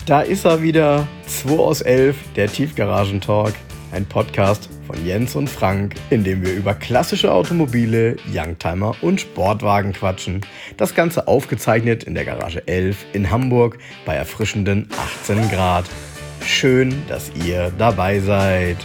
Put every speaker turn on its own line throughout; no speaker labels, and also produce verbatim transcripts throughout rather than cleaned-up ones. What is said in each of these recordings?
Da ist er wieder, zwei aus elf, der Tiefgaragentalk. Ein Podcast von Jens und Frank, in dem wir über klassische Automobile, Youngtimer und Sportwagen quatschen. Das Ganze aufgezeichnet in der Garage elf in Hamburg bei erfrischenden achtzehn Grad. Schön, dass ihr dabei seid.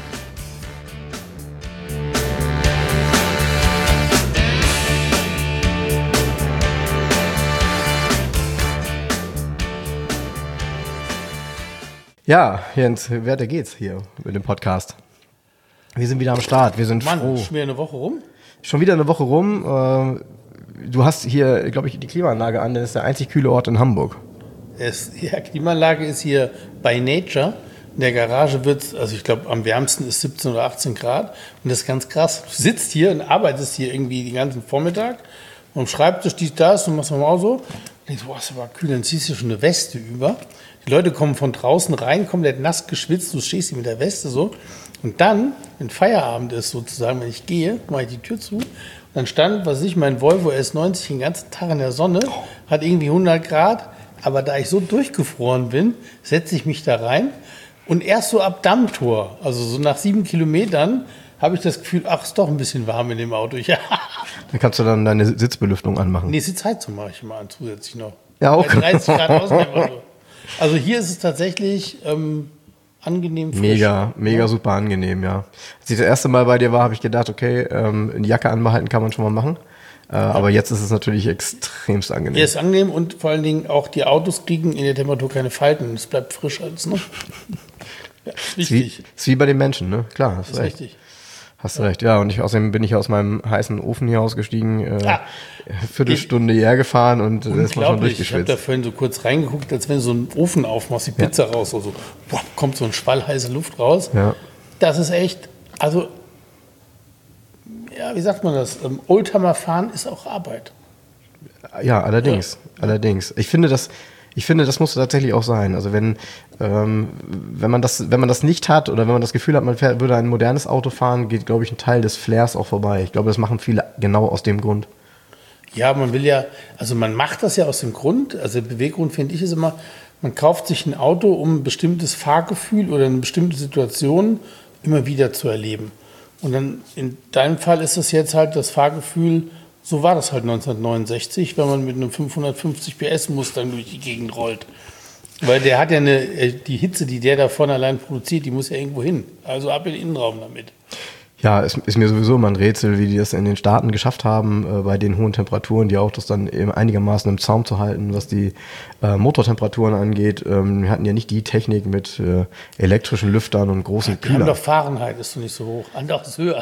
Ja, Jens, weiter geht's hier mit dem Podcast. Wir sind wieder am Start, wir sind
Mann,
froh.
schon wieder eine Woche rum?
Schon wieder eine Woche rum. Du hast hier, glaube ich, die Klimaanlage an, das ist der einzig kühle Ort in Hamburg.
Es, ja, Klimaanlage ist hier by Nature. In der Garage wird es, also ich glaube, am wärmsten ist siebzehn oder achtzehn Grad. Und das ist ganz krass. Du sitzt hier und arbeitest hier irgendwie den ganzen Vormittag und am Schreibtisch dies, das und machst mal so. Und denkst, boah, ist aber kühl, dann ziehst du schon eine Weste über. Die Leute kommen von draußen rein, komplett nass geschwitzt, du stehst hier mit der Weste so. Und dann, wenn Feierabend ist sozusagen, wenn ich gehe, mache ich die Tür zu. Und dann stand, was weiß ich, mein Volvo S neunzig den ganzen Tag in der Sonne, hat irgendwie hundert Grad. Aber da ich so durchgefroren bin, setze ich mich da rein. Und erst so ab Dammtor, also so nach sieben Kilometern, habe ich das Gefühl, ach, ist doch ein bisschen warm in dem Auto. Ja.
Dann kannst du dann deine Sitzbelüftung anmachen.
Nee, Sitzheizung mache ich immer an zusätzlich noch.
Ja, auch.
Bei dreißig Grad außen. Also hier ist es tatsächlich ähm, angenehm frisch.
Mega, mega ja. Super angenehm, ja. Als ich das erste Mal bei dir war, habe ich gedacht, okay, ähm, eine Jacke anbehalten kann man schon mal machen. Äh, ja. Aber jetzt ist es natürlich extremst angenehm.
Hier ist angenehm und vor allen Dingen auch die Autos kriegen in der Temperatur keine Falten. Es bleibt frisch alles, ne? Ja, ist wichtig.
Ist wie, ist wie bei den Menschen, ne? Klar, hast
ist
recht.
Richtig.
Hast du recht, ja. Und ich, außerdem bin ich aus meinem heißen Ofen hier ausgestiegen, äh,
ah,
Viertelstunde hierher gefahren und äh, ist man schon durchgeschwitzt.
Ich habe da vorhin so kurz reingeguckt, als wenn du so einen Ofen aufmachst, die Pizza ja. raus, so, so boah, kommt so ein Schwall heiße Luft raus.
Ja.
Das ist echt, also, ja, wie sagt man das? Ähm, Oldtimer fahren ist auch Arbeit.
Ja, allerdings, ja. allerdings. Ich finde, das, ich finde, das muss tatsächlich auch sein. Also wenn, ähm, wenn man das, wenn man das nicht hat oder wenn man das Gefühl hat, man fährt, würde ein modernes Auto fahren, geht, glaube ich, ein Teil des Flairs auch vorbei. Ich glaube, das machen viele genau aus dem Grund.
Ja, man will ja, also man macht das ja aus dem Grund, also der Beweggrund, finde ich, ist immer, man kauft sich ein Auto, um ein bestimmtes Fahrgefühl oder eine bestimmte Situation immer wieder zu erleben. Und dann in deinem Fall ist es jetzt halt das Fahrgefühl, so war das halt neunzehnhundertneunundsechzig, wenn man mit einem fünfhundertfünfzig P S Mustang durch die Gegend rollt. Weil der hat ja eine, die Hitze, die der davon allein produziert, die muss ja irgendwo hin. Also ab in den Innenraum damit.
Ja, es ist mir sowieso immer ein Rätsel, wie die das in den Staaten geschafft haben, äh, bei den hohen Temperaturen die Autos dann eben einigermaßen im Zaum zu halten, was die äh, Motortemperaturen angeht. Ähm, wir hatten ja nicht die Technik mit äh, elektrischen Lüftern und großen
die
Kühlern.
Haben doch Fahrenheit, ist doch nicht so hoch. Andere ist höher.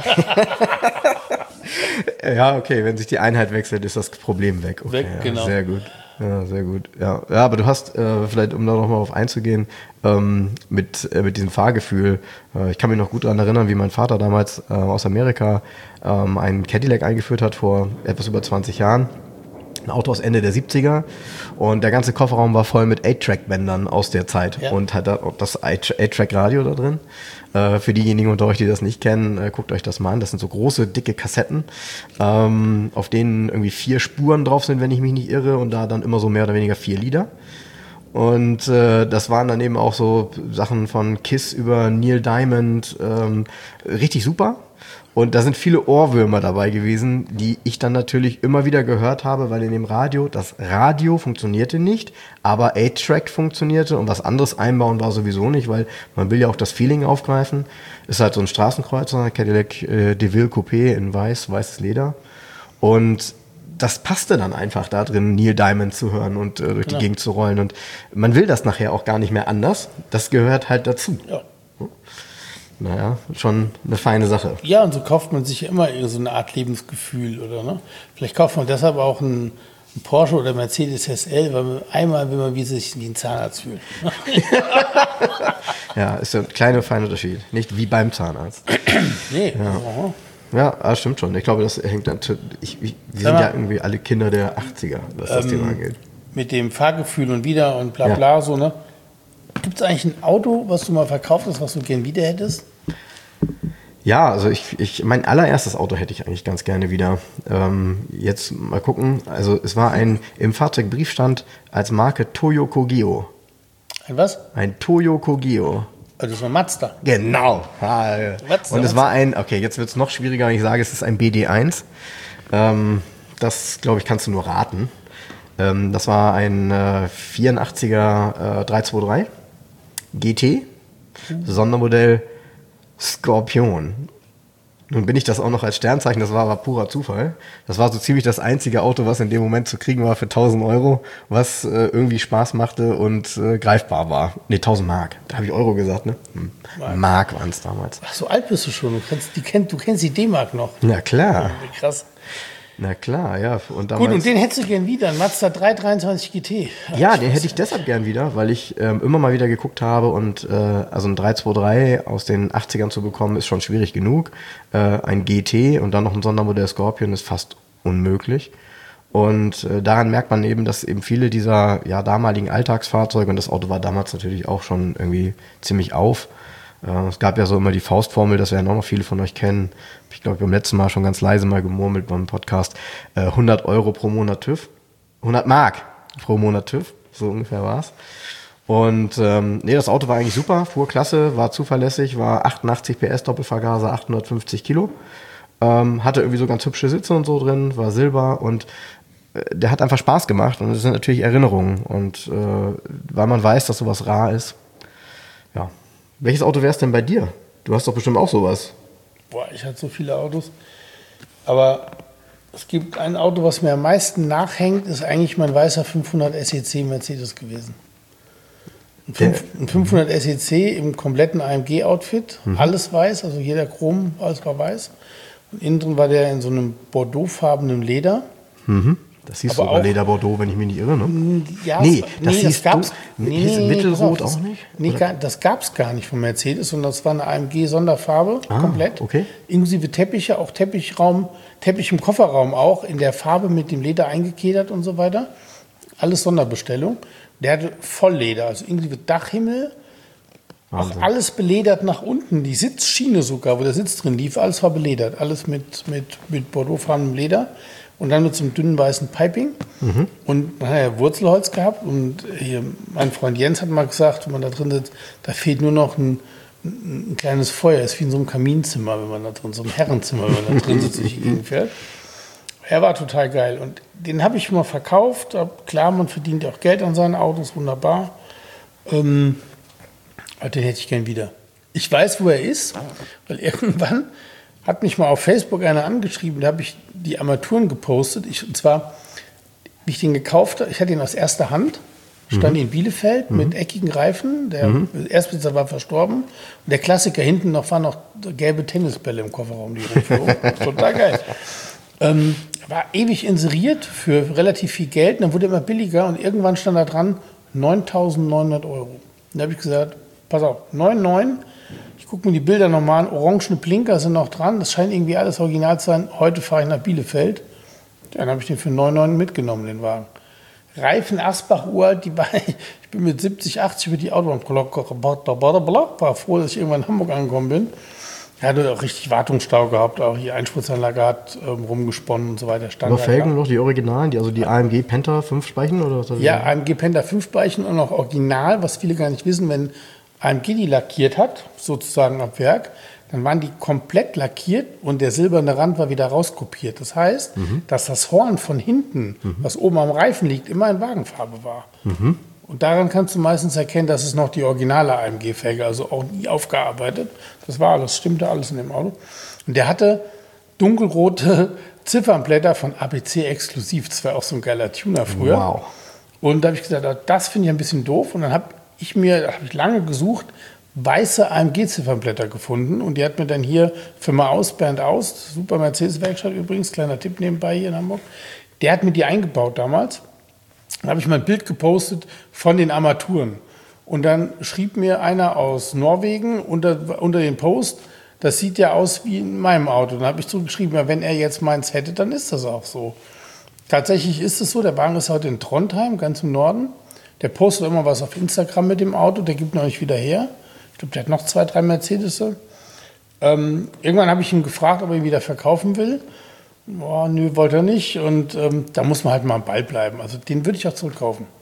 Ja, okay, wenn sich die Einheit wechselt, ist das Problem weg. Okay,
weg,
ja,
genau.
Sehr gut. Ja, sehr gut. Ja, ja, aber du hast, äh, vielleicht um da nochmal auf einzugehen, ähm, mit, äh, mit diesem Fahrgefühl, äh, ich kann mich noch gut daran erinnern, wie mein Vater damals äh, aus Amerika ähm, einen Cadillac eingeführt hat vor etwas über zwanzig Jahren. Ein Auto aus Ende der siebziger und der ganze Kofferraum war voll mit acht-Track-Bändern aus der Zeit ja. und hat da das acht-Track-Radio da drin. Äh, für diejenigen unter euch, die das nicht kennen, äh, guckt euch das mal an. Das sind so große, dicke Kassetten, ähm, auf denen irgendwie vier Spuren drauf sind, wenn ich mich nicht irre, und da dann immer so mehr oder weniger vier Lieder. Und äh, das waren dann eben auch so Sachen von Kiss über Neil Diamond, ähm, richtig super. Und da sind viele Ohrwürmer dabei gewesen, die ich dann natürlich immer wieder gehört habe, weil in dem Radio, das Radio funktionierte nicht, aber acht-Track funktionierte und was anderes einbauen war sowieso nicht, weil man will ja auch das Feeling aufgreifen. Ist halt so ein Straßenkreuzer, Cadillac äh, DeVille Coupé in weiß, weißes Leder. Und das passte dann einfach da drin, Neil Diamond zu hören und äh, durch genau. die Gegend zu rollen. Und man will das nachher auch gar nicht mehr anders. Das gehört halt dazu.
Ja.
Naja, schon eine feine Sache.
Ja, und so kauft man sich immer so eine Art Lebensgefühl, oder ne? Vielleicht kauft man deshalb auch einen, einen Porsche oder Mercedes S L, weil man einmal will man wie sich wie ein Zahnarzt fühlen.
Ja, ist ein kleiner, feiner Unterschied. Nicht wie beim Zahnarzt.
Nee.
Ja, ja, das stimmt schon. Ich glaube, das hängt dann. Ich, ich, wir sind ja irgendwie alle Kinder der achtziger, was das ähm, Thema angeht.
Mit dem Fahrgefühl und wieder und bla bla, ja. so, ne? Gibt es eigentlich ein Auto, was du mal verkauft hast, was du gern wieder hättest?
Ja, also ich, ich, mein allererstes Auto hätte ich eigentlich ganz gerne wieder. Ähm, jetzt mal gucken. Also es war ein, im Fahrzeugbrief stand als Marke Toyo Kogyo.
Ein was?
Ein Toyo Kogyo.
Also das war Mazda.
Genau. Ah, ja.
Mazda,
Und es
Mazda.
war ein, okay, jetzt wird es noch schwieriger, wenn ich sage, es ist ein B D eins. Ähm, das, glaube ich, kannst du nur raten. Ähm, das war ein äh, vierundachtziger äh, dreihundertdreiundzwanzig G T, Sondermodell Scorpion. Nun bin ich das auch noch als Sternzeichen, das war aber purer Zufall. Das war so ziemlich das einzige Auto, was in dem Moment zu kriegen war für tausend Euro, was äh, irgendwie Spaß machte und äh, greifbar war. Ne, tausend Mark. Da habe ich Euro gesagt, ne? Hm.
Mark,
Mark waren es damals.
Ach, so alt bist du schon. Du kennst die, kenn, du kennst die D-Mark noch.
Na klar.
Ja, krass.
Na klar, ja. Und damals,
Gut, und den hättest du gern wieder, ein Mazda dreihundertdreiunddreißig G T.
ja, den hätte ich deshalb gern wieder, weil ich ähm, immer mal wieder geguckt habe und äh, also ein dreihundertdreiundzwanzig aus den achtzigern zu bekommen, ist schon schwierig genug. Äh, ein G T und dann noch ein Sondermodell Scorpion ist fast unmöglich. Und äh, daran merkt man eben, dass eben viele dieser ja, damaligen Alltagsfahrzeuge, und das Auto war damals natürlich auch schon irgendwie ziemlich auf. Äh, es gab ja so immer die Faustformel, das werden auch noch viele von euch kennen. Ich glaube, beim letzten Mal schon ganz leise mal gemurmelt beim Podcast. Äh, hundert Euro pro Monat TÜV. hundert Mark pro Monat TÜV, so ungefähr war's. Und ähm, nee, das Auto war eigentlich super, fuhr klasse, war zuverlässig, war achtundachtzig P S, Doppelvergaser, achthundertfünfzig Kilo. Ähm, hatte irgendwie so ganz hübsche Sitze und so drin, war Silber und äh, der hat einfach Spaß gemacht und das sind natürlich Erinnerungen. Und äh, weil man weiß, dass sowas rar ist, ja. Welches Auto wär's denn bei dir? Du hast doch bestimmt auch sowas.
Boah, ich hatte so viele Autos. Aber es gibt ein Auto, was mir am meisten nachhängt, ist eigentlich mein weißer fünfhundert S E C Mercedes gewesen. Ein, fünf, ein fünfhundert S E C im kompletten A M G-Outfit, mhm. alles weiß, also jeder Chrom, alles war weiß. Und innen drin war der in so einem bordeauxfarbenen Leder.
Mhm. Das hieß
aber
sogar Leder Bordeaux, wenn ich mich nicht irre, ne?
Ja,
nee,
das,
das
nee,
hieß
das gab's,
du,
nee,
hieß
nee,
Mittelrot
das,
auch nicht?
Nee, gar, das gab es gar nicht von Mercedes, sondern das war eine A M G-Sonderfarbe,
ah,
komplett.
Okay.
Inklusive Teppiche, auch Teppichraum, Teppich im Kofferraum auch, in der Farbe mit dem Leder eingekedert und so weiter. Alles Sonderbestellung. Der hatte Vollleder, also inklusive Dachhimmel,
Wahnsinn.
auch alles beledert nach unten. Die Sitzschiene sogar, wo der Sitz drin lief, alles war beledert. Alles mit, mit, mit bordeauxfarbenem Leder. Und dann mit so einem dünnen weißen Piping. Mhm. Und dann hat er Wurzelholz gehabt. Und hier, mein Freund Jens hat mal gesagt, wenn man da drin sitzt, da fehlt nur noch ein, ein kleines Feuer. Es ist wie in so einem Kaminzimmer, wenn man da drin, so einem Herrenzimmer, wenn man da drin sitzt, sich gegenfährt. Er war total geil. Und den habe ich mal verkauft. Klar, man verdient ja auch Geld an seinen Autos, wunderbar. Ähm, aber den hätte ich gern wieder. Ich weiß, wo er ist, weil irgendwann hat mich mal auf Facebook einer angeschrieben, da habe ich die Armaturen gepostet. Ich, und zwar, wie ich den gekauft habe, ich hatte ihn aus erster Hand, stand mhm. in Bielefeld mhm. mit eckigen Reifen. Der mhm. Erstbesitzer war verstorben. Und der Klassiker hinten noch waren noch gelbe Tennisbälle im Kofferraum, die rumflogen. Total geil. Ähm, war ewig inseriert für relativ viel Geld. Und dann wurde er immer billiger und irgendwann stand da dran neuntausendneunhundert Euro. Und da habe ich gesagt, pass auf, neun Komma neun. Ich gucke mir die Bilder nochmal an. Orangene Blinker sind noch dran. Das scheint irgendwie alles original zu sein. Heute fahre ich nach Bielefeld. Dann habe ich den für neun Komma neun mitgenommen, den Wagen. Reifen Asbach uralt, die war, ich bin mit siebzig, achtzig über die Autobahn, war froh, dass ich irgendwann in Hamburg angekommen bin. Er hatte auch richtig Wartungsstau gehabt, auch hier Einspritzanlage hat ähm, rumgesponnen und so weiter.
Aber Felgen noch die Originalen, die, also die A M G Penta fünf Speichen? Oder was?
Ja, A M G Penta fünf Speichen und auch original, was viele gar nicht wissen, wenn A M G die lackiert hat, sozusagen ab Werk, dann waren die komplett lackiert und der silberne Rand war wieder rauskopiert. Das heißt, mhm. dass das Horn von hinten, mhm. was oben am Reifen liegt, immer in Wagenfarbe war. Mhm. Und daran kannst du meistens erkennen, dass es noch die originale A M G-Felge, also auch nie aufgearbeitet. Das war alles, stimmte alles in dem Auto. Und der hatte dunkelrote Ziffernblätter von A B C exklusiv. Das war auch so ein geiler Tuner früher.
Wow.
Und da habe ich gesagt, das finde ich ein bisschen doof. Und dann habe ich mir, da habe ich lange gesucht, weiße A M G-Ziffernblätter gefunden. Und die hat mir dann hier Firma Aus, Bernd Aus, super Mercedes-Werkstatt übrigens, kleiner Tipp nebenbei hier in Hamburg, der hat mir die eingebaut damals. Dann habe ich mal ein Bild gepostet von den Armaturen. Und dann schrieb mir einer aus Norwegen unter, unter den Post, das sieht ja aus wie in meinem Auto. Dann habe ich zurückgeschrieben, ja, wenn er jetzt meins hätte, dann ist das auch so. Tatsächlich ist es so, der Wagen ist heute in Trondheim, ganz im Norden. Der postet immer was auf Instagram mit dem Auto, der gibt noch nicht wieder her. Ich glaube, der hat noch zwei, drei Mercedes. Ähm, irgendwann habe ich ihn gefragt, ob er ihn wieder verkaufen will. Oh, nö, wollte er nicht. Und ähm, da muss man halt mal am Ball bleiben. Also den würde ich auch zurückkaufen.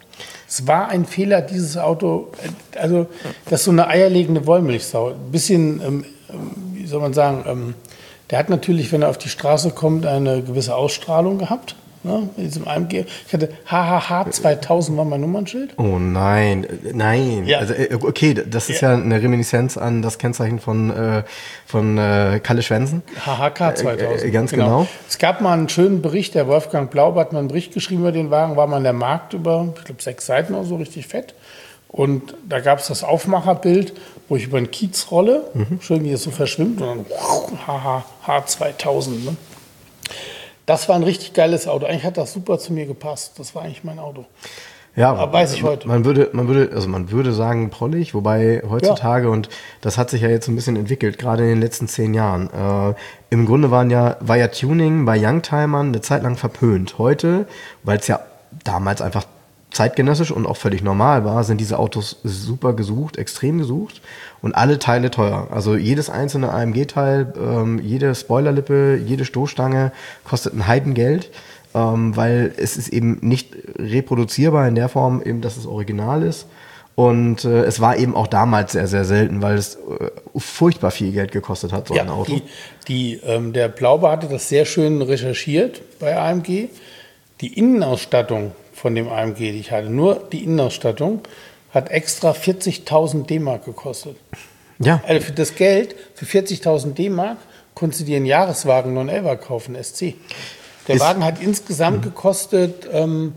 Es war ein Fehler, dieses Auto, also das ist so eine eierlegende Wollmilchsau. Ein bisschen, ähm, wie soll man sagen, ähm, der hat natürlich, wenn er auf die Straße kommt, eine gewisse Ausstrahlung gehabt. Ne, in diesem A M G. Ich hatte H H H zweitausend war mein Nummernschild.
Oh nein, nein.
Ja.
Also, okay, das ist ja. ja eine Reminiszenz an das Kennzeichen von, äh, von äh, Kalle Schwensen.
H H K zweitausend.
Äh, ganz genau. genau.
Es gab mal einen schönen Bericht, der Wolfgang Blaub hat mal einen Bericht geschrieben über den Wagen, war mal in der Markt über, ich glaube, sechs Seiten oder so, richtig fett. Und da gab es das Aufmacherbild, wo ich über den Kiez rolle, mhm. schön wie es so verschwimmt, und dann H H H zweitausend. Ne? Das war ein richtig geiles Auto. Eigentlich hat das super zu mir gepasst. Das war eigentlich mein Auto.
Ja,
aber weiß ich heute.
Man würde, man würde, also man würde sagen prollig, wobei heutzutage, ja. und das hat sich ja jetzt ein bisschen entwickelt, gerade in den letzten zehn Jahren. Äh, Im Grunde waren ja, war ja Tuning bei Youngtimern eine Zeit lang verpönt. Heute, weil es ja damals einfach zeitgenössisch und auch völlig normal war, sind diese Autos super gesucht, extrem gesucht und alle Teile teuer. Also jedes einzelne A M G-Teil, ähm, jede Spoilerlippe, jede Stoßstange kostet ein Heidengeld, ähm, weil es ist eben nicht reproduzierbar in der Form, eben, dass es original ist. Und äh, es war eben auch damals sehr, sehr selten, weil es äh, furchtbar viel Geld gekostet hat, so
ja,
ein Auto.
Die, die, ähm, der Blaube hatte das sehr schön recherchiert bei A M G. Die Innenausstattung von dem A M G, die ich hatte, nur die Innenausstattung, hat extra vierzigtausend D-Mark gekostet.
Ja.
Also für das Geld, für vierzigtausend D-Mark, konntest du dir einen Jahreswagen neun elfer kaufen, S C. Der Ist, Wagen hat insgesamt mh. gekostet ähm,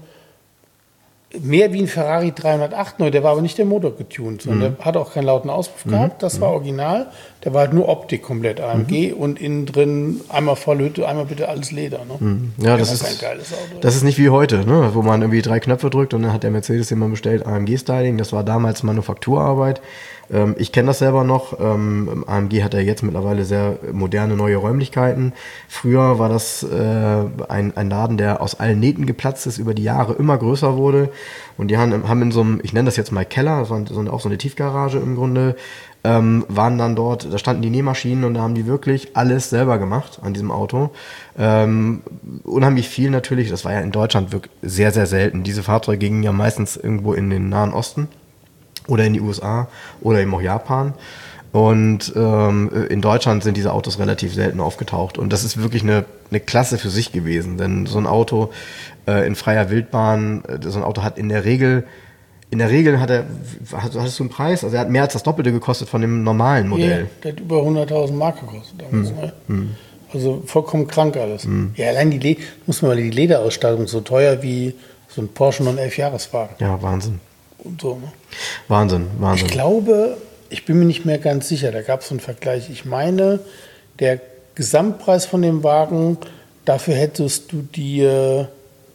mehr wie ein Ferrari dreihundertacht, nur der war aber nicht der Motor getuned, sondern mhm. der hat auch keinen lauten Auspuff mhm. gehabt, das war original. Der war halt nur Optik komplett A M G mhm. und innen drin einmal Vollhütte, einmal bitte alles Leder. Ne?
Mhm. Ja, das, das ist ein geiles Auto. Das ist nicht wie heute, ne? Wo man irgendwie drei Knöpfe drückt und dann hat der Mercedes, den man bestellt, A M G-Styling. Das war damals Manufakturarbeit. Ähm, ich kenne das selber noch. Ähm, A M G hat ja jetzt mittlerweile sehr moderne neue Räumlichkeiten. Früher war das äh, ein, ein Laden, der aus allen Nähten geplatzt ist, über die Jahre immer größer wurde. Und die haben, haben in so einem, ich nenne das jetzt mal Keller, das war so, auch so eine Tiefgarage im Grunde, ähm, waren dann dort, da standen die Nähmaschinen und da haben die wirklich alles selber gemacht an diesem Auto. Ähm, unheimlich viel natürlich, das war ja in Deutschland wirklich sehr, sehr selten. Diese Fahrzeuge gingen ja meistens irgendwo in den Nahen Osten oder in die U S A oder eben auch Japan. Und ähm, in Deutschland sind diese Autos relativ selten aufgetaucht. Und das ist wirklich eine, eine Klasse für sich gewesen. Denn so ein Auto äh, in freier Wildbahn, äh, so ein Auto hat in der Regel, in der Regel hat er, hattest du einen Preis? Also er hat mehr als das Doppelte gekostet von dem normalen Modell.
Ja, der hat über hunderttausend Mark gekostet damals. Hm. Ne? Hm. Also vollkommen krank alles.
Hm.
Ja, allein die, Le- muss man mal die Lederausstattung so teuer wie so ein Porsche neun elf Jahreswagen.
Ja, Wahnsinn.
Und so, ne?
Wahnsinn, Wahnsinn.
Ich glaube, ich bin mir nicht mehr ganz sicher, da gab es so einen Vergleich. Ich meine, der Gesamtpreis von dem Wagen, dafür hättest du dir,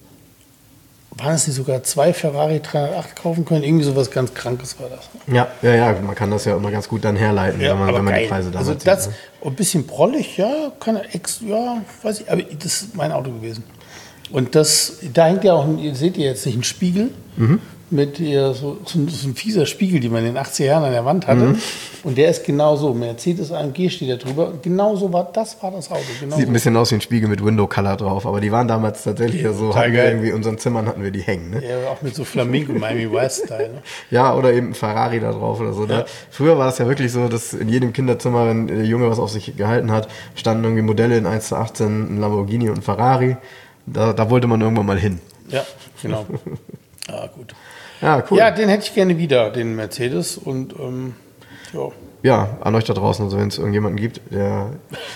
waren es nicht sogar zwei Ferrari dreihundertacht kaufen können? Irgendwie sowas ganz Krankes war das.
Ja, ja, ja, man kann das ja immer ganz gut dann herleiten,
ja,
wenn man, wenn man die Preise damals
also das,
sieht. Ne?
Ein bisschen prollig, ja, kann er ex, ja, weiß ich, aber das ist mein Auto gewesen. Und das, da hängt ja auch, ihr seht ihr jetzt nicht, ein Spiegel. Mhm. Mit ihr, so, so, so ein fieser Spiegel, den man in den achtziger Jahren an der Wand hatte. Mhm. Und der ist genau so. Mercedes A M G steht da drüber. Genau so war das, war das Auto. Genau
Sieht
so.
ein bisschen aus wie ein Spiegel mit Window Color drauf. Aber die waren damals tatsächlich ja, so. Hatten wir irgendwie in unseren Zimmern hatten wir die hängen. Ne?
Ja, auch mit so Flamingo, Miami West-Style. Ne?
Ja, oder eben ein Ferrari da drauf oder so. Ne? Ja. Früher war das ja wirklich so, dass in jedem Kinderzimmer, wenn der Junge was auf sich gehalten hat, standen irgendwie Modelle in eins zu achtzehn, ein Lamborghini und ein Ferrari. Da, da wollte man irgendwann mal hin.
Ja, genau. Ah, gut.
Ja, cool.
Ja, den hätte ich gerne wieder, den Mercedes. Und ähm, ja.
Ja, an euch da draußen, also wenn es irgendjemanden gibt, der,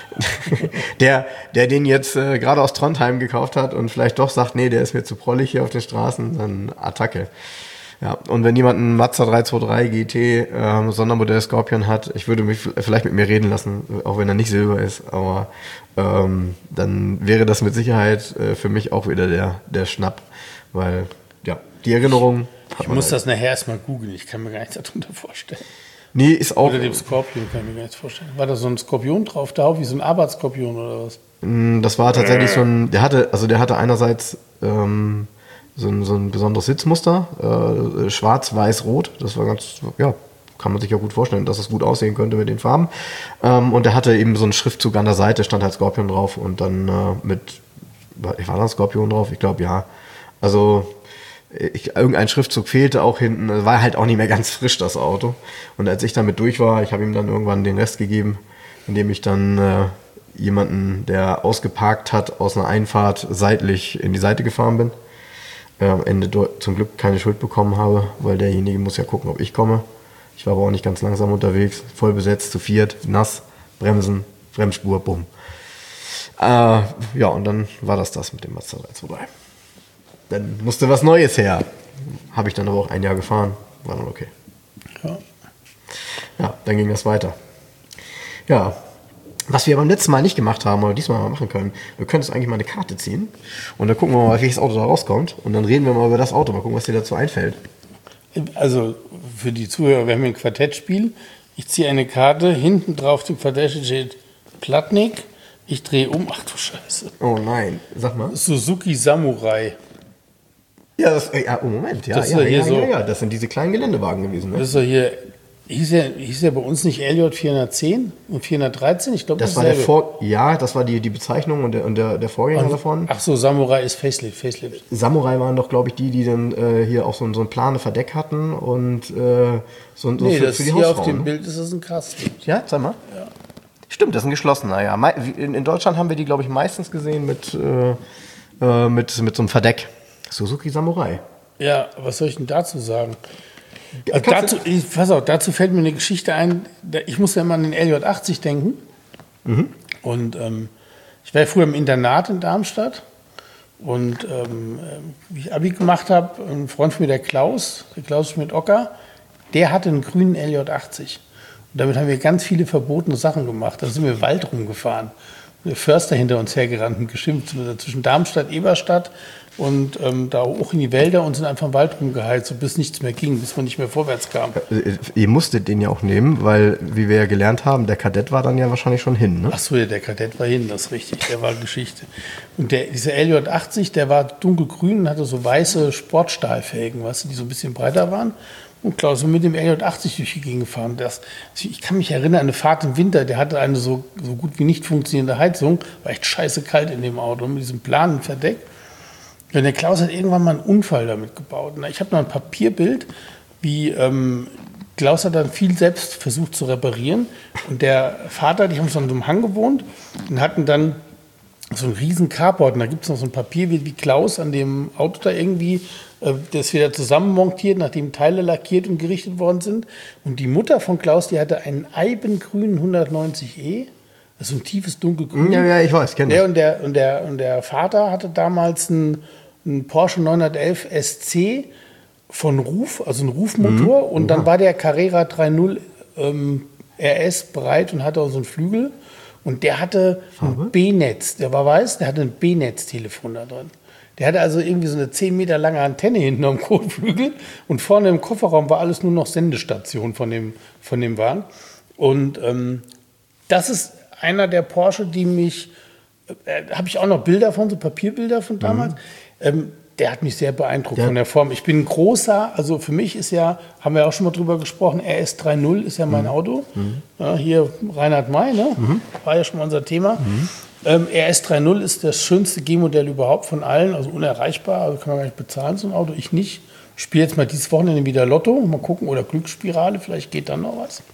der, der den jetzt äh, gerade aus Trondheim gekauft hat und vielleicht doch sagt, nee, der ist mir zu prollig hier auf den Straßen, dann Attacke. Ja, und wenn jemand einen Mazda drei zwei drei G T ähm, Sondermodell Scorpion hat, ich würde mich vielleicht mit mir reden lassen, auch wenn er nicht Silber ist, aber ähm, dann wäre das mit Sicherheit äh, für mich auch wieder der, der Schnapp, weil ja, die Erinnerung.
Ich muss halt. das nachher erstmal googeln, ich kann mir gar nichts darunter vorstellen.
Nee, ist auch.
Oder dem Skorpion kann ich mir gar nichts vorstellen. War da so ein Skorpion drauf, da wie so ein Arbeitsskorpion oder was?
Das war tatsächlich so ein, der hatte, also der hatte einerseits ähm, so, ein, so ein besonderes Sitzmuster, äh, schwarz, weiß, rot, das war ganz, ja, kann man sich ja gut vorstellen, dass es gut aussehen könnte mit den Farben. Ähm, und der hatte eben so einen Schriftzug an der Seite, stand halt Skorpion drauf und dann äh, mit, war da ein Skorpion drauf? Ich glaube, ja. Also, ich, irgendein Schriftzug fehlte auch hinten. Es war halt auch nicht mehr ganz frisch, das Auto. Und als ich damit durch war, ich habe ihm dann irgendwann den Rest gegeben, indem ich dann äh, jemanden, der ausgeparkt hat, aus einer Einfahrt seitlich in die Seite gefahren bin. Äh, am Ende dort zum Glück keine Schuld bekommen habe, weil derjenige muss ja gucken, ob ich komme. Ich war aber auch nicht ganz langsam unterwegs, voll besetzt, zu viert, nass, Bremsen, Bremsspur, bumm. Äh, ja, und dann war das das mit dem Mazda drei zwei drei. Dann musste was Neues her. Habe ich dann aber auch ein Jahr gefahren, war dann okay.
Ja.
Ja, dann ging das weiter. Ja, was wir beim letzten Mal nicht gemacht haben oder diesmal mal machen können, wir können jetzt eigentlich mal eine Karte ziehen und dann gucken wir mal, welches Auto da rauskommt und dann reden wir mal über das Auto, mal gucken, was dir dazu einfällt.
Also für die Zuhörer, wir haben hier ein Quartettspiel. Ich ziehe eine Karte, hinten drauf dem Quartett steht Platnik. Ich drehe um. Ach du Scheiße.
Oh nein, sag mal.
Suzuki Samurai.
Ja, das, ja oh Moment, ja,
Das ist
ja,
ja hier
ja,
so-
ja, ja, das sind diese kleinen Geländewagen gewesen. Ne?
Das ist doch hier, hieß ja, hieß ja bei uns nicht L J vierhundertzehn und vierhundertdreizehn? Ich glaube,
Das
das,
war der
dasselbe.
Vor, ja, das war die, die Bezeichnung und der, und der, der Vorgänger davon.
Ach so, Samurai ist Facelift, Facelift.
Samurai waren doch, glaube ich, die, die dann äh, hier auch so, ein- so ein plane Verdeck hatten und äh, so, so
Nee,
für,
das
für die
hier auf
Hausfrauen,
dem
ne?
Bild ist das ein Kasten.
Ja, sag mal.
Ja.
Stimmt, das ist ein geschlossener, ja. Mei- In, in Deutschland haben wir die, glaube ich, meistens gesehen mit, äh, äh, mit, mit so einem Verdeck. Suzuki Samurai.
Ja, was soll ich denn dazu sagen?
Ja,
Also
kannst
dazu, ich, pass auf, dazu fällt mir eine Geschichte ein. Da- Ich muss ja immer an den L J achtzig denken.
Mhm.
Und ähm, ich war ja früher im Internat in Darmstadt. Und ähm, wie ich Abi gemacht habe, ein Freund von mir, der Klaus, der Klaus Schmidt-Ocker, der hatte einen grünen L J achtzig. Und damit haben wir ganz viele verbotene Sachen gemacht. Da sind wir im Wald rumgefahren. Und der Förster hinter uns hergerannt und geschimpft. Sind wir da zwischen Darmstadt, Eberstadt und ähm, da hoch in die Wälder und sind einfach im Wald rumgeheizt, so bis nichts mehr ging, bis man nicht mehr vorwärts kam.
Äh, Ihr musstet den ja auch nehmen, weil, wie wir ja gelernt haben, der Kadett war dann ja wahrscheinlich schon hin, ne?
Ach so, ja, der Kadett war hin, das ist richtig, der war Geschichte. Und der, dieser L J achtzig, der war dunkelgrün und hatte so weiße Sportstahlfelgen, weißt du, die so ein bisschen breiter waren. Und Klaus ist mit dem L J achtzig durch die Gegend gefahren. Das, ich kann mich erinnern an eine Fahrt im Winter, der hatte eine so, so gut wie nicht funktionierende Heizung, war echt scheiße kalt in dem Auto mit diesem planen Verdeck. Und der Klaus hat irgendwann mal einen Unfall damit gebaut. Ich habe noch ein Papierbild, wie ähm, Klaus hat dann viel selbst versucht zu reparieren. Und der Vater, die haben so an so einem Hang gewohnt und hatten dann so einen riesen Carport. Und da gibt es noch so ein Papierbild, wie Klaus an dem Auto da irgendwie äh, das wieder zusammenmontiert, nachdem Teile lackiert und gerichtet worden sind. Und die Mutter von Klaus, die hatte einen eibengrünen hundertneunzig E. Das ist so ein tiefes dunkelgrün.
Ja, ja, ich weiß, kenne
Ja,
ich.
und der, und, der, und der Vater hatte damals einen, einen Porsche neunhundertelf S C von Ruf, also einen Rufmotor.
Mhm.
Und dann war der Carrera drei Punkt null ähm, R S breit und hatte auch so einen Flügel. Und der hatte
Farbe?
ein B-Netz, der war weiß, der hatte ein B-Netz-Telefon da drin. Der hatte also irgendwie so eine zehn Meter lange Antenne hinten am Kotflügel und vorne im Kofferraum war alles nur noch Sendestation von dem, von dem Wagen. Und ähm, das ist einer der Porsche, die mich, äh, habe ich auch noch Bilder von, so Papierbilder von damals. Mhm. Ähm, der hat mich sehr beeindruckt
Ja.
von der Form. Ich bin ein großer, also für mich ist ja, haben wir auch schon mal drüber gesprochen, R S drei Punkt null ist ja mein Auto.
Mhm.
Ja, hier Reinhard May, ne?
Mhm.
War ja schon mal unser Thema. Mhm. Ähm, R S drei Punkt null ist das schönste G-Modell überhaupt von allen, also unerreichbar, also kann man gar nicht bezahlen, so ein Auto, ich nicht. Ich spiele jetzt mal dieses Wochenende wieder Lotto, mal gucken, oder Glücksspirale, vielleicht geht dann noch was.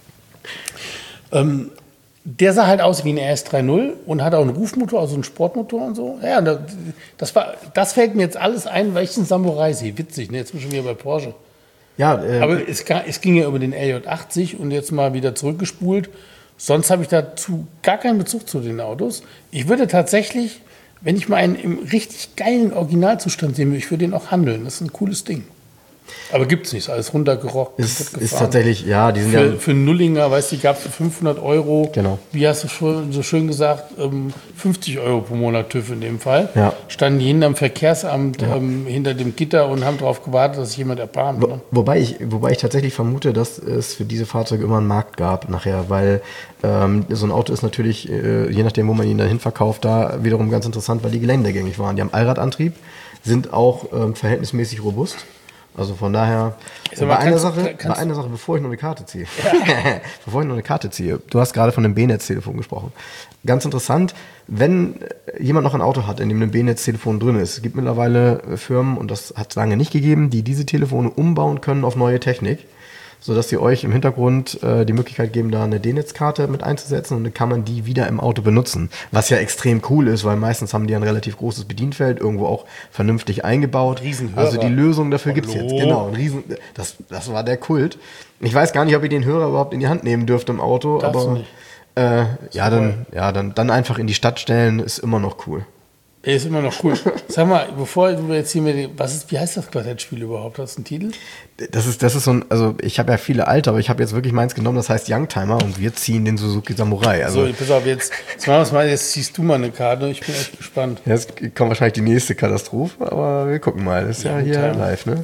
Ähm, Der sah halt aus wie ein R S drei Punkt null und hat auch einen Rufmotor, also einen Sportmotor und so. Ja, das, war, das fällt mir jetzt alles ein, weil ich einen Samurai sehe. Witzig, ne? Jetzt sind wir schon wieder bei Porsche.
Ja, äh,
Aber es, es ging ja über den L J achtzig und jetzt mal wieder zurückgespult. Sonst habe ich dazu gar keinen Bezug zu den Autos. Ich würde tatsächlich, wenn ich mal einen im richtig geilen Originalzustand sehen würde, ich würde den auch handeln. Das ist ein cooles Ding. Aber gibt es nicht, ist alles runtergerockt.
ist,
kaputt
ist
gefahren.
tatsächlich, ja, die sind
Für,
ja.
für einen Nullinger, weißt du, die gab es für fünfhundert Euro.
Genau.
Wie hast du schon, so schön gesagt, ähm, fünfzig Euro pro Monat TÜV in dem Fall.
Ja.
Standen die hinterm Verkehrsamt ähm, hinter dem Gitter und haben darauf gewartet, dass sich jemand erbarmt.
Wo,
Ne?
wobei, ich, wobei ich tatsächlich vermute, dass es für diese Fahrzeuge immer einen Markt gab nachher, weil ähm, so ein Auto ist natürlich, äh, je nachdem, wo man ihn dann hinverkauft, da wiederum ganz interessant, weil die geländegängig waren. Die haben Allradantrieb, sind auch ähm, verhältnismäßig robust. Also von daher,
Sag
bei
mal,
einer,
kannst-
Sache,
kannst-
bei einer Sache, bevor ich noch eine Karte ziehe. bevor ich noch eine Karte ziehe. Du hast gerade von einem B-Netz-Telefon gesprochen. Ganz interessant, wenn jemand noch ein Auto hat, in dem ein B-Netz-Telefon drin ist. Es gibt mittlerweile Firmen, und das hat es lange nicht gegeben, die diese Telefone umbauen können auf neue Technik, sodass sie euch im Hintergrund äh, die Möglichkeit geben, da eine D-Netz-Karte mit einzusetzen und dann kann man die wieder im Auto benutzen. Was ja extrem cool ist, weil meistens haben die ein relativ großes Bedienfeld, irgendwo auch vernünftig eingebaut.
Riesenhörer.
Also die Lösung dafür gibt's
Hallo?
jetzt. Genau, ein Riesen, das, das war der Kult. Ich weiß gar nicht, ob ihr den Hörer überhaupt in die Hand nehmen dürft im Auto,
Darfst du
aber
nicht.
äh, ja, dann, ja dann, dann einfach in die Stadt stellen, ist immer noch cool.
Er ist immer noch cool. Sag mal, bevor du jetzt hier mit dem, was ist, wie heißt das Quartettspiel überhaupt? Hast du einen Titel?
Das ist, das ist so ein, also ich habe ja viele alte, aber ich habe jetzt wirklich meins genommen, das heißt Youngtimer und wir ziehen den Suzuki Samurai. Also
So, pass auf, jetzt, jetzt machen wir es mal, jetzt ziehst du mal eine Karte, ich bin echt gespannt.
jetzt kommt wahrscheinlich die nächste Katastrophe, aber wir gucken mal. Das ist ja hier
Youngtimer.
live, ne?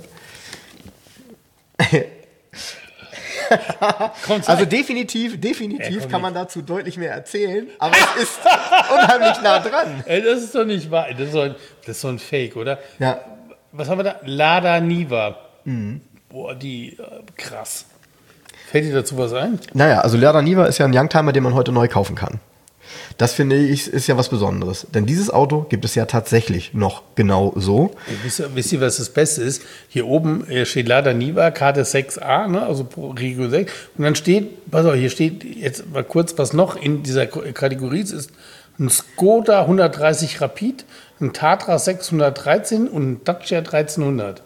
Kommt's
Also
rein?
definitiv, definitiv
Ja, komm,
kann man dazu deutlich mehr erzählen, aber es ist unheimlich nah dran.
Ey, das ist doch nicht wahr. Das ist so ein, das ist so ein Fake, oder?
Ja,
Was haben wir da? Lada Niva.
Mhm.
Boah, die, äh, krass. Fällt dir dazu was ein?
naja, also Lada Niva ist ja ein Youngtimer, den man heute neu kaufen kann. Das finde ich, ist ja was Besonderes. Denn dieses Auto gibt es ja tatsächlich noch genau so.
Ey, Wisst ihr, wisst ihr, was das Beste ist? Hier oben äh, steht Lada Niva, Karte sechs a, ne? Also Pro Regio sechs. Und dann steht, pass auf, hier steht jetzt mal kurz, was noch in dieser K- Kategorie ist, ist ein Skoda hundertdreißig Rapid, ein Tatra sechshundertdreizehn und ein Dacia dreizehnhundert.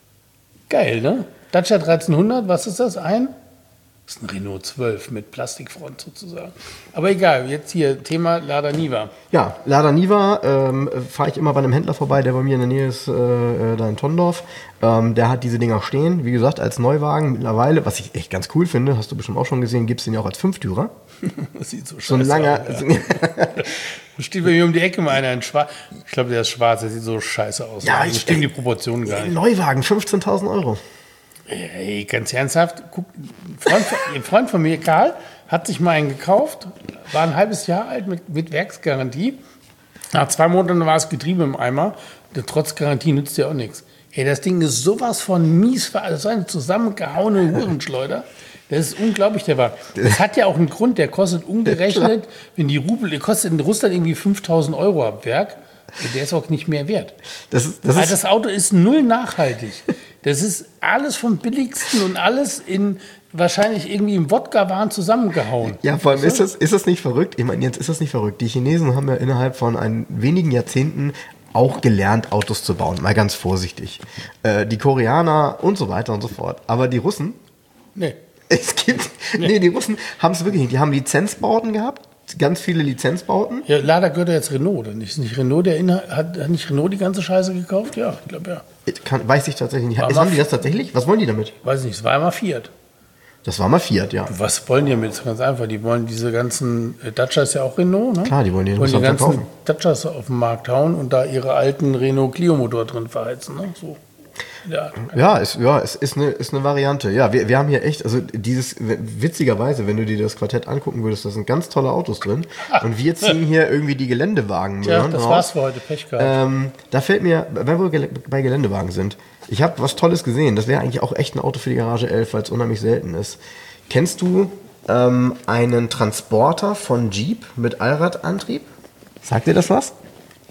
Geil, ne? Dacia dreizehnhundert, was ist das? Ein? Das ist ein Renault zwölf mit Plastikfront sozusagen. Aber egal, jetzt hier Thema Lada Niva.
Ja, Lada Niva ähm, fahre ich immer bei einem Händler vorbei, der bei mir in der Nähe ist, äh, äh, da in Tondorf. Ähm, der hat diese Dinger stehen, wie gesagt, als Neuwagen mittlerweile, was ich echt ganz cool finde, hast du bestimmt auch schon gesehen, gibt es den ja auch als Fünftürer.
Das sieht so scheiße
So ein langer,
aus. Ja. Da steht bei mir um die Ecke mal einer in schwarz. Ich glaube, der ist schwarz, der sieht so scheiße aus.
Ja,
Da
ich-
stimmen die Proportionen gar
ein
nicht.
Neuwagen, fünfzehntausend Euro.
Ey, ganz ernsthaft, guck, ein, Freund von, ein Freund von mir, Karl, hat sich mal einen gekauft, war ein halbes Jahr alt mit, mit Werksgarantie. Nach zwei Monaten war es Getriebe im Eimer. Trotz Garantie nützt ja auch nichts. Ey, das Ding ist sowas von mies, das ist eine zusammengehauene Hurenschleuder. Das ist unglaublich, der war. Das hat ja auch einen Grund, der kostet umgerechnet, wenn die Rubel, der kostet in Russland irgendwie fünftausend Euro ab Werk. Der ist auch nicht mehr wert.
Das ist, das
Also
ist,
das Auto ist null nachhaltig. Das ist alles vom Billigsten und alles in wahrscheinlich irgendwie im Wodka-Wahn zusammengehauen.
ja, vor allem ist das, ist das nicht verrückt? Ich meine, jetzt ist das nicht verrückt. Die Chinesen haben ja innerhalb von ein, wenigen Jahrzehnten auch gelernt, Autos zu bauen. Mal ganz vorsichtig. Äh, die Koreaner und so weiter und so fort. Aber die Russen,
Nee.
es gibt, nee, die Russen haben es wirklich nicht. Die haben Lizenzbauten gehabt, ganz viele Lizenzbauten.
Ja, Lada gehört ja jetzt Renault, oder nicht? Ist nicht Renault der Inhalt, hat, hat nicht Renault die ganze Scheiße gekauft? Ja, ich glaube ja.
Kann, weiß ich tatsächlich nicht.
Aber-
Haben die das tatsächlich? Was wollen die damit?
Weiß nicht, es war immer Fiat.
Das war mal Fiat, ja.
Was wollen die damit? Das ist ganz einfach. Die wollen diese ganzen, äh, Dacia ist ja auch Renault, ne?
Klar, die wollen die in
wollen die
Russland
ganzen
verkaufen.
Dacias auf den Markt hauen und da ihre alten Renault Clio-Motor drin verheizen, ne? So. Ja,
Ja, ist, ja, es ist eine, ist eine Variante. Ja, wir, wir haben hier echt, also dieses, witzigerweise, wenn du dir das Quartett angucken würdest, da sind ganz tolle Autos drin. Und wir ziehen hier irgendwie die Geländewagen
Tja,
raus.
das war's für heute. Pech gehabt.
Ähm, da fällt mir, wenn wir gel- bei Geländewagen sind, ich habe was Tolles gesehen. Das wäre eigentlich auch echt ein Auto für die Garage elf, weil es unheimlich selten ist. Kennst du ähm, einen Transporter von Jeep mit Allradantrieb? Sagt dir das was?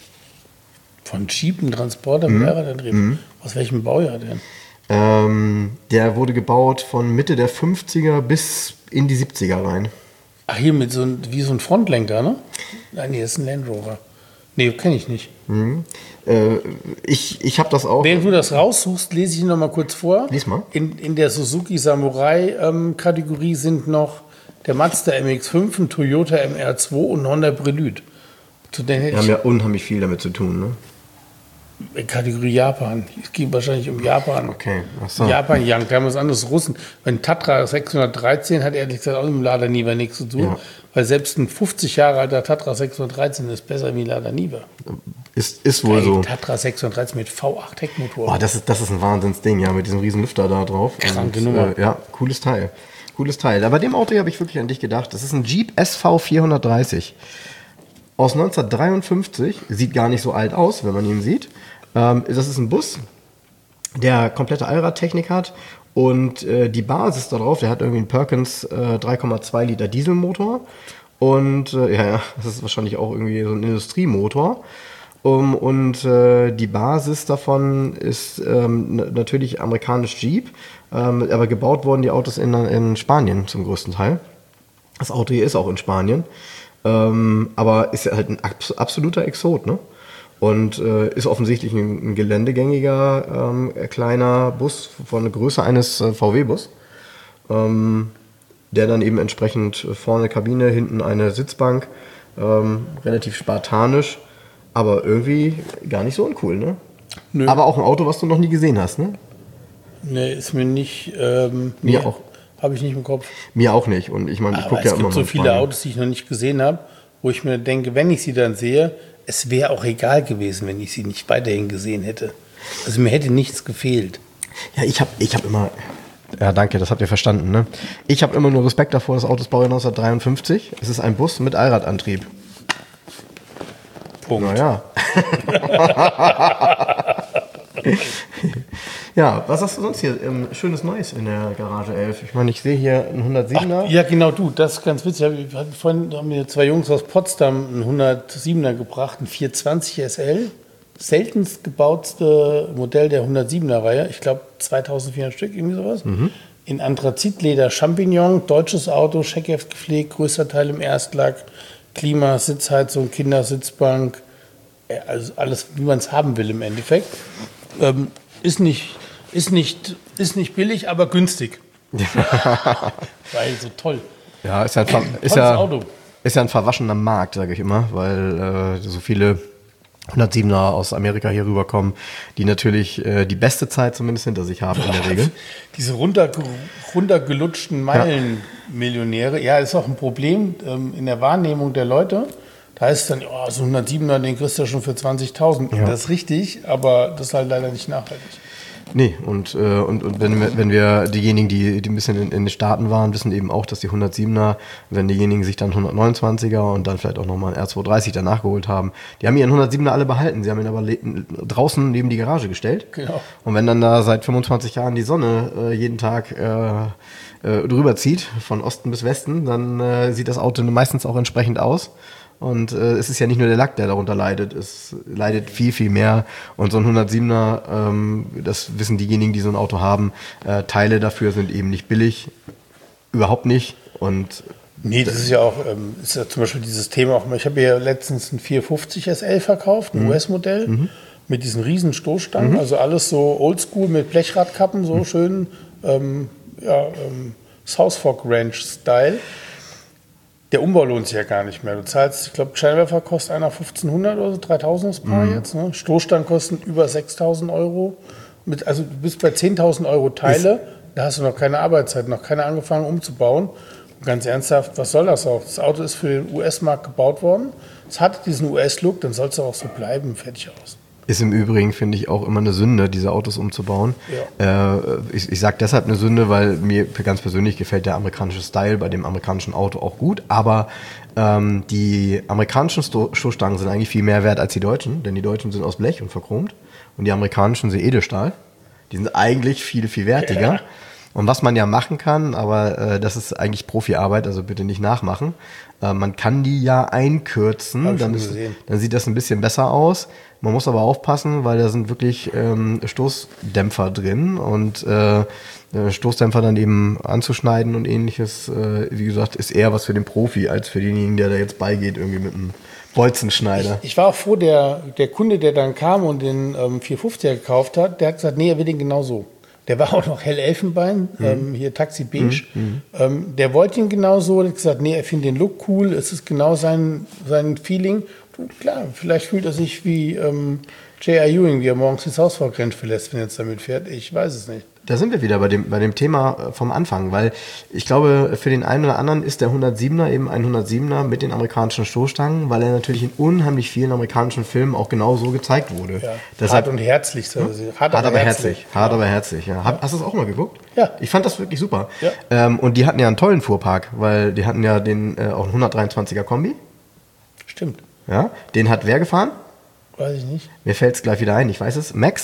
Von Jeep ein Transporter
Mhm.
mit Allradantrieb. Aus welchem Baujahr denn?
Ähm, der wurde gebaut von Mitte der fünfziger bis in die siebziger rein.
Ach, hier mit so ein, wie so ein Frontlenker, ne? Nein, nee, das ist ein Land Rover. Nee, kenne ich nicht.
Mhm. Äh, ich ich habe das auch.
Während du das raussuchst, lese ich ihn noch mal kurz vor.
Lies mal.
In, in der Suzuki Samurai-Kategorie sind noch der Mazda M X fünf, ein Toyota M R zwei und ein Honda Prelude. Zu denen
Wir
hätte
haben
ich
ja unheimlich viel damit zu tun, ne?
Kategorie Japan. Es geht wahrscheinlich um Japan.
Okay, ach so.
Japan Young, da haben wir was anderes Russen. Ein Tatra sechshundertdreizehn hat ehrlich gesagt auch mit dem Lada Niva nichts zu tun,
Ja.
weil selbst ein fünfzig Jahre alter Tatra sechshundertdreizehn ist besser wie ein Lada Niva.
Ist, ist wohl so.
Ein Tatra sechshundertdreizehn mit V acht Heckmotor.
Boah, das ist, das ist ein Wahnsinnsding, ja, mit diesem riesen Lüfter da drauf.
Kranke
Und,
Nummer.
Äh, ja, cooles Teil. Cooles Teil. Aber bei dem Auto hier habe ich wirklich an dich gedacht. Das ist ein Jeep S V vierhundertdreißig. Aus neunzehnhundertdreiundfünfzig. Sieht gar nicht so alt aus, wenn man ihn sieht. Ähm, das ist ein Bus. der komplette Allradtechnik hat und äh, die Basis darauf, der hat irgendwie einen Perkins äh, drei Komma zwei Liter Dieselmotor und äh, ja, ja, das ist wahrscheinlich auch irgendwie so ein Industriemotor. Um, und äh, die Basis davon ist ähm, n- natürlich amerikanisch Jeep, ähm, aber gebaut wurden die Autos in, in Spanien zum größten Teil. Das Auto hier ist auch in Spanien, ähm, aber ist ja halt ein abs- absoluter Exot, ne? Und äh, ist offensichtlich ein, ein geländegängiger ähm, kleiner Bus von der Größe eines äh, V W-Bus, ähm, der dann eben entsprechend vorne eine Kabine, hinten eine Sitzbank, ähm, relativ spartanisch. Aber irgendwie gar nicht so uncool, ne?
Nö.
Aber auch ein Auto, was du noch nie gesehen hast, ne?
Nee, ist mir nicht. Ähm,
Mir
nee,
auch.
Habe ich nicht im Kopf.
Mir auch nicht. Und ich meine, ich
Aber
gucke
es
ja immer
gibt so
mal
viele
Spanien.
Autos, die ich noch nicht gesehen habe, wo ich mir denke, wenn ich sie dann sehe, es wäre auch egal gewesen, wenn ich sie nicht weiterhin gesehen hätte. Also mir hätte nichts gefehlt.
Ja, ich habe ich hab immer... Ja, danke, das habt ihr verstanden, ne? Ich habe immer nur Respekt davor, das Auto ist Baujahr neunzehnhundertdreiundfünfzig. Es ist ein Bus mit Allradantrieb.
Punkt.
Naja. Ja, was hast du sonst hier? Ähm, schönes Neues in der Garage elf. Ich meine, ich sehe hier einen hundertsiebener.
Ja, genau, du, das ist ganz witzig. Ich hab- Vorhin haben mir zwei Jungs aus Potsdam einen hundertsiebener gebracht, einen vierhundertzwanzig S L. Seltenst gebautste Modell der hundertsiebener-Reihe. Ich glaube zweitausendvierhundert Stück, irgendwie sowas. In Anthrazitleder, Champignon, deutsches Auto, Scheckheft gepflegt, größter Teil im Erstlack, Klima, Sitzheizung, Kindersitzbank, ja, also alles, wie man es haben will im Endeffekt. Ähm, ist, nicht, ist, nicht, ist nicht billig, aber günstig. Weil so toll.
Ja, ist ja ein, ver ist
Tolles
ja,
Auto.
ist ja ein verwaschener Markt, sage ich immer, weil äh, so viele hundertsiebener aus Amerika hier rüberkommen, die natürlich äh, die beste Zeit zumindest hinter sich haben in der Regel.
Diese runter, runtergelutschten Meilenmillionäre, ja, ist auch ein Problem ähm, in der Wahrnehmung der Leute. Da heißt es dann, oh, so ein hundertsiebener, den kriegst du ja schon für zwanzigtausend.
Ja.
Das ist richtig, aber das ist halt leider nicht nachhaltig.
Nee, und, äh, und, und wenn, wir, wenn wir diejenigen, die, die ein bisschen in, in den Staaten waren, wissen eben auch, dass die hundertsiebener, wenn diejenigen sich dann hundertneunundzwanziger und dann vielleicht auch nochmal ein R zweihundertdreißig danach geholt haben, die haben ihren hundertsiebener alle behalten. Sie haben ihn aber le- draußen neben die Garage gestellt.
Genau.
Und wenn dann da seit fünfundzwanzig Jahren die Sonne äh, jeden Tag äh, äh, drüber zieht, von Osten bis Westen, dann äh, sieht das Auto meistens auch entsprechend aus. Und äh, es ist ja nicht nur der Lack, der darunter leidet, es leidet viel, viel mehr. Und so ein hundertsiebener, ähm, das wissen diejenigen, die so ein Auto haben, äh, Teile dafür sind eben nicht billig, überhaupt nicht. Und
Nee, das ist ja auch, ähm, ist ja zum Beispiel dieses Thema auch, ich habe ja letztens einen vierhundertfünfzig S L verkauft, ein
Mhm.
U S-Modell, mhm. mit diesen riesen Stoßstangen, also alles so oldschool mit Blechradkappen, so
Mhm.
schön, ähm, ja, ähm, South Fork Ranch-Style. Der Umbau lohnt sich ja gar nicht mehr. Du zahlst, ich glaube, Scheinwerfer kostet einer fünfzehnhundert oder so, dreitausend das Paar jetzt. Ne? Stoßstangen kosten über sechstausend Euro. Mit, also du bist bei zehntausend Euro Teile, da hast du noch keine Arbeitszeit, noch keine angefangen umzubauen. Und ganz ernsthaft, was soll das auch? Das Auto ist für den U S-Markt gebaut worden. Es hat diesen U S-Look, dann soll es auch so bleiben, fertig aus.
ist im Übrigen, finde ich, auch immer eine Sünde, diese Autos umzubauen. Ja. Äh, ich ich sage deshalb eine Sünde, weil mir ganz persönlich gefällt der amerikanische Style bei dem amerikanischen Auto auch gut, aber ähm, die amerikanischen Sto- Stoßstangen sind eigentlich viel mehr wert als die deutschen, denn die deutschen sind aus Blech und verchromt und die amerikanischen sind Edelstahl. Die sind eigentlich viel, viel wertiger. Ja. Und was man ja machen kann, aber äh, das ist eigentlich Profiarbeit, also bitte nicht nachmachen, äh, man kann die ja einkürzen, dann, ist, dann sieht das ein bisschen besser aus. Man muss aber aufpassen, weil da sind wirklich ähm, Stoßdämpfer drin und äh, Stoßdämpfer dann eben anzuschneiden und ähnliches, äh, wie gesagt, ist eher was für den Profi, als für denjenigen, der da jetzt beigeht, irgendwie mit einem Bolzenschneider.
Ich, ich war auch froh, der, der Kunde, der dann kam und den ähm, vierhundertfünfziger gekauft hat, der hat gesagt, nee, er will den genau so. Der war auch noch hell Elfenbein, mhm. ähm, hier Taxi Beige. Mhm. Ähm, der wollte ihn genau so, der hat gesagt, nee, er findet den Look cool, es ist genau sein, sein Feeling. Und klar, vielleicht fühlt er sich wie ähm, J R. Ewing, wie er morgens das Haus vor Grenz verlässt, wenn er jetzt damit fährt. Ich weiß es nicht.
Da sind wir wieder bei dem, bei dem Thema vom Anfang, weil ich glaube, für den einen oder anderen ist der hundertsiebener eben ein hundertsiebener mit den amerikanischen Stoßstangen, weil er natürlich in unheimlich vielen amerikanischen Filmen auch genau so gezeigt wurde.
Ja,
Deshalb,
hart und herzlich. Hm?
Hart, hart aber herzlich. herzlich. Hart ja. aber herzlich, ja. ja. Hast du das auch mal geguckt?
Ja.
Ich fand das wirklich super.
Ja.
Ähm, und die hatten ja einen tollen Fuhrpark, weil die hatten ja den äh, auch einen hundertdreiundzwanziger Kombi.
Stimmt.
Ja, den hat wer gefahren?
Weiß ich nicht.
Mir fällt es gleich wieder ein, ich weiß es. Max?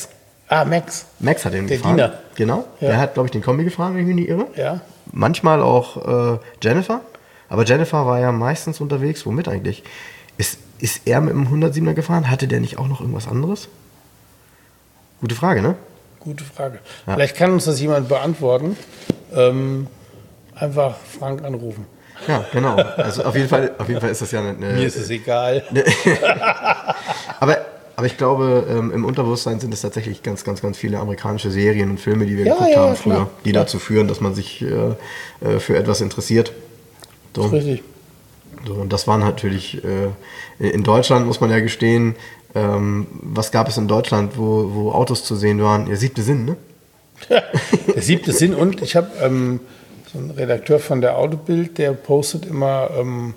Ah, Max.
Max hat den
Der
gefahren.
Diener.
Genau.
Ja.
Der hat, glaube ich, den Kombi gefahren, wenn ich mich nicht irre.
Ja.
Manchmal auch äh, Jennifer. Aber Jennifer war ja meistens unterwegs. Womit eigentlich? Ist, ist er mit dem hundertsiebener gefahren? Hatte der nicht auch noch irgendwas anderes? Gute Frage, ne?
Gute Frage.
Ja.
Vielleicht kann uns das jemand beantworten. Ähm, einfach Frank anrufen.
Ja, genau. Also auf jeden Fall, auf jeden Fall ist das ja eine... eine
Mir ist es egal.
Ne, aber, aber ich glaube, ähm, im Unterbewusstsein sind es tatsächlich ganz, ganz, ganz viele amerikanische Serien und Filme, die wir
Ja,
geguckt
ja,
haben
klar,
früher, die
klar.
dazu führen, dass man sich äh, äh, für etwas interessiert. So.
Das ist richtig.
So, und das waren natürlich, äh, in Deutschland muss man ja gestehen, ähm, was gab es in Deutschland, wo, wo Autos zu sehen waren? Der siebte Sinn, ne?
Der siebte Sinn. Und ich habe ähm, so einen Redakteur von der Autobild, der postet immer ähm,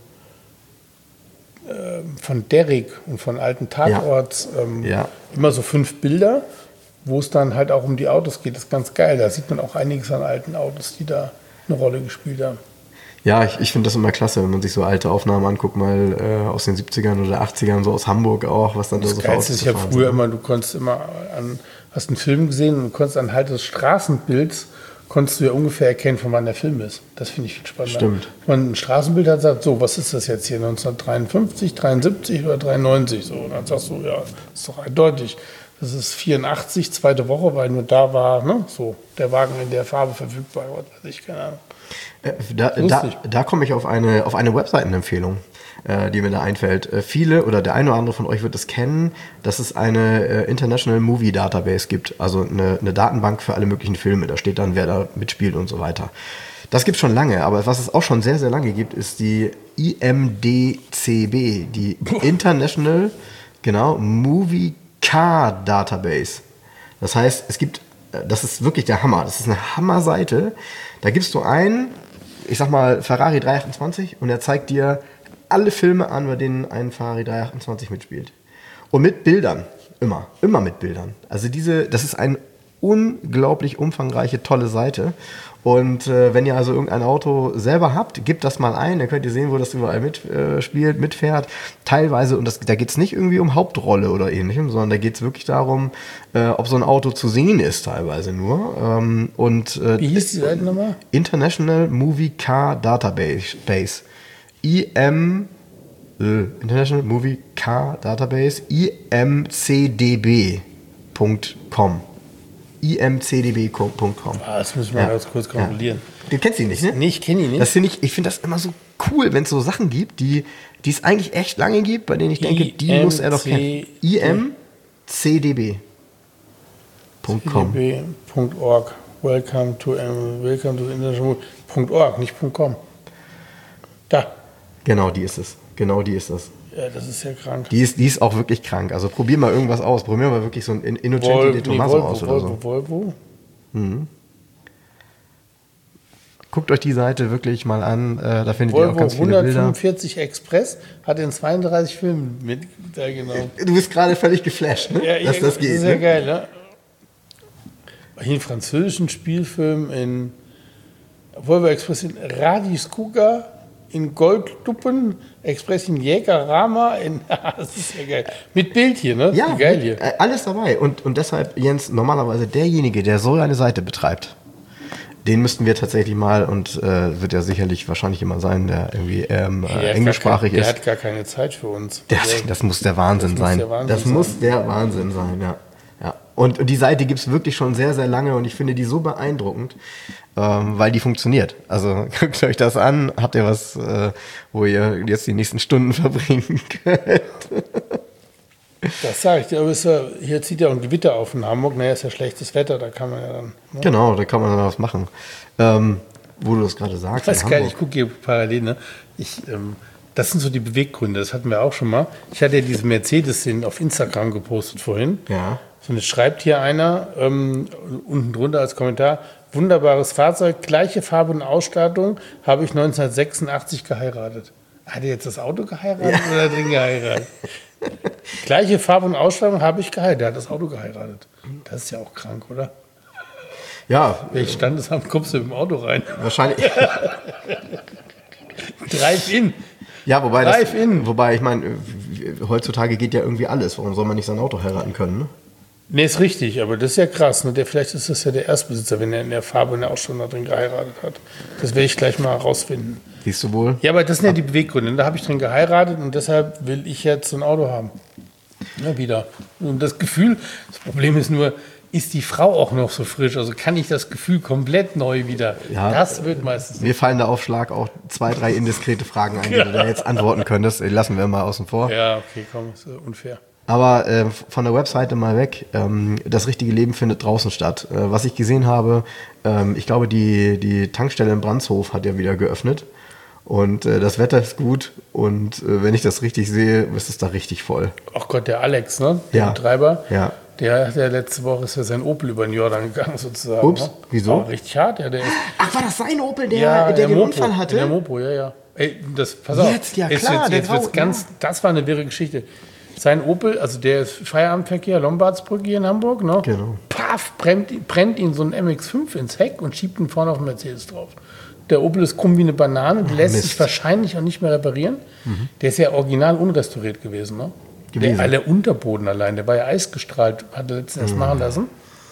äh, von Derrick und von alten Tatorts ähm,
Ja.
immer so fünf Bilder, wo es dann halt auch um die Autos geht. Das ist ganz geil. Da sieht man auch einiges an alten Autos, die da eine Rolle gespielt haben.
Ja, ich, ich finde das immer klasse, wenn man sich so alte Aufnahmen anguckt, mal äh, aus den siebzigern oder achtzigern, so aus Hamburg auch, was dann da
Das
so für
Geilste
Autos
ist ja
gefahren
früher
sind.
immer, du konntest immer an, hast einen Film gesehen und du konntest anhand des Straßenbilds konntest du ja ungefähr erkennen, von wann der Film ist. Das finde ich viel spannender.
Stimmt.
Wenn man ein Straßenbild hat, sagt, so, was ist das jetzt hier, neunzehnhundertdreiundfünfzig, dreiundsiebzig oder dreiundneunzig? So, und dann sagst du, ja, ist doch eindeutig. Das ist vierundachtzig, zweite Woche, weil nur da war, ne, so, der Wagen in der Farbe verfügbar, was weiß ich, keine Ahnung.
Äh, Da, da,
Lustig.
da komme ich auf eine, auf eine Webseitenempfehlung, äh, die mir da einfällt. Äh, viele oder der eine oder andere von euch wird es kennen, dass es eine äh, International Movie Database gibt, also eine, eine Datenbank für alle möglichen Filme. Da steht dann, wer da mitspielt und so weiter. Das gibt es schon lange, aber was es auch schon sehr, sehr lange gibt, ist die I M D C B, die International genau, Movie Car Database. Das heißt, es gibt, äh, das ist wirklich der Hammer, das ist eine Hammer-Seite. Da gibst du ein, ich sag mal, Ferrari dreihundertachtundzwanzig und er zeigt dir alle Filme an, bei denen ein Ferrari dreihundertachtundzwanzig mitspielt. Und mit Bildern. Immer. Immer mit Bildern. Also diese, das ist eine unglaublich umfangreiche, tolle Seite. Und äh, wenn ihr also irgendein Auto selber habt, gebt das mal ein, dann könnt ihr sehen, wo das überall mitspielt, äh, spielt, mitfährt. Teilweise, und das, da geht es nicht irgendwie um Hauptrolle oder ähnlichem, sondern da geht es wirklich darum, äh, ob so ein Auto zu sehen ist, teilweise nur. Ähm, und, äh,
Wie hieß die Seite nochmal?
International Movie Car Database. Base. I M äh, International Movie Car Database I M C D B Punkt com. I M C D B Punkt com.
Ah, das müssen wir
Ja.
ganz kurz kontrollieren.
Ja. Du kennst ihn nicht, ne?
Nee, ich kenne ihn nicht.
Das finde ich, ich finde das immer so cool, wenn es so Sachen gibt, die, die es eigentlich echt lange gibt, bei denen ich denke, die
I M C
muss er doch kennen. I M C D B Punkt com.
C D B Punkt org. Welcome to, um, welcome to International Punkt org, nicht .com. Da.
Genau, die ist es. Genau, die ist es.
Ja, das ist ja krank.
Die ist, die ist auch wirklich krank. Also probier mal irgendwas aus. Probier mal wirklich so ein In- Innocenti
Vol-
de
nee,
Tommaso
Volvo,
aus oder
Volvo,
so.
Volvo.
Guckt euch die Seite wirklich mal an. Äh, da findet ihr auch
Volvo
ganz viele Bilder.
hundertfünfundvierzig Express hat in zweiunddreißig Filmen mit teilgenommen.
Du bist gerade völlig geflasht, ne?
Ja,
Dass
ja,
das geht.
ist ja
Ne?
geil, ne? Hier einen französischen Spielfilm in Volvo Express in Radiskuga, in Goldduppen, Express in Jägerrama, in das ist ja geil. Mit Bild hier, ne?
Ja,
Wie geil hier.
äh, alles dabei. Und, und deshalb, Jens, normalerweise derjenige, der so eine Seite betreibt, den müssten wir tatsächlich mal, und äh, wird ja sicherlich wahrscheinlich jemand sein, der irgendwie ähm,
Der
äh,
hat gar
englischsprachig
kein,
ist.
Der hat gar keine Zeit für uns.
Das,
Also,
das muss der Wahnsinn
das muss
sein.
der Wahnsinn
das
sein.
muss der Wahnsinn sein, ja. ja. Und, und die Seite gibt es wirklich schon sehr, sehr lange und ich finde die so beeindruckend, ähm, weil die funktioniert. Also guckt euch das an, habt ihr was, äh, wo ihr jetzt die nächsten Stunden verbringen könnt.
Das sage ich dir, aber es ist ja, hier zieht ja ein Gewitter auf in Hamburg, naja, ist ja schlechtes Wetter, da kann man ja dann. Ne?
Genau, da kann man dann was machen. Ähm, wo du das gerade sagst.
Das ist
in
geil,
Hamburg.
ich gucke hier parallel, ne? Ich, ähm, das sind so die Beweggründe, das hatten wir auch schon mal. Ich hatte ja diese Mercedes den auf Instagram gepostet vorhin.
Ja.
So, und jetzt schreibt hier einer ähm, unten drunter als Kommentar: Wunderbares Fahrzeug, gleiche Farbe und Ausstattung, habe ich neunzehnhundertsechsundachtzig geheiratet. Hat er jetzt das Auto geheiratet
Ja.
oder drin geheiratet? Gleiche Farbe und Ausstattung habe ich geheiratet. Er hat das Auto geheiratet. Das ist ja auch krank, oder?
Ja,
Welches Standesamt kommst du mit dem Auto rein?
wahrscheinlich.
Drive-In.
Ja, wobei das,
Drive-In.
wobei ich meine, heutzutage geht ja irgendwie alles. Warum soll man nicht sein Auto heiraten können? Ne?
Nee, ist richtig, aber das ist ja krass. Ne? Der, vielleicht ist das ja der Erstbesitzer, wenn er in der Farbe und der Ausstattung da drin geheiratet hat. Das werde ich gleich mal herausfinden.
Siehst du wohl?
Ja, aber das sind ja die Beweggründe. Da habe ich drin geheiratet und deshalb will ich jetzt so ein Auto haben. Ja, wieder. Und das Gefühl, das Problem ist nur, ist die Frau auch noch so frisch? Also kann ich das Gefühl komplett neu wieder?
Ja,
das wird meistens.
Mir fallen da auf Schlag auch zwei, drei indiskrete Fragen ein, die du da jetzt antworten könntest. Die lassen wir mal außen vor.
Ja, okay, komm, ist unfair.
Aber äh, von der Webseite mal weg, ähm, das richtige Leben findet draußen statt. Äh, was ich gesehen habe, ähm, ich glaube, die, die Tankstelle in Brandshof hat ja wieder geöffnet. Und äh, das Wetter ist gut. Und äh, wenn ich das richtig sehe, ist es da richtig voll.
Ach Gott, der Alex, ne? Der
Ja.
Betreiber.
Ja.
Der, der letzte Woche ist ja sein Opel über den Jordan gegangen, sozusagen.
Ups,
ne?
wieso?
Auch richtig hart, ja. Der ist,
Ach, war das sein Opel, der,
ja,
der,
der
den
Mopo,
Unfall hatte?
Der Mopo, ja, ja. Ey, das, pass
Jetzt,
auf.
ja
Jetzt
klar,
wird's-
der
Jetzt wird's
Grau,
ganz, das war eine wirre Geschichte. Sein Opel, also der ist Feierabendverkehr, Lombardsbrücke hier in Hamburg, ne?
Genau.
Paff, brennt, brennt ihn so ein M X fünf ins Heck und schiebt ihn vorne auf den Mercedes drauf. Der Opel ist krumm wie eine Banane, der lässt
Mist.
sich wahrscheinlich auch nicht mehr reparieren. Der ist ja original unrestauriert gewesen, ne?
Gewesen.
Der, der Unterboden allein, der war ja eisgestrahlt, hat er letztens erst machen lassen.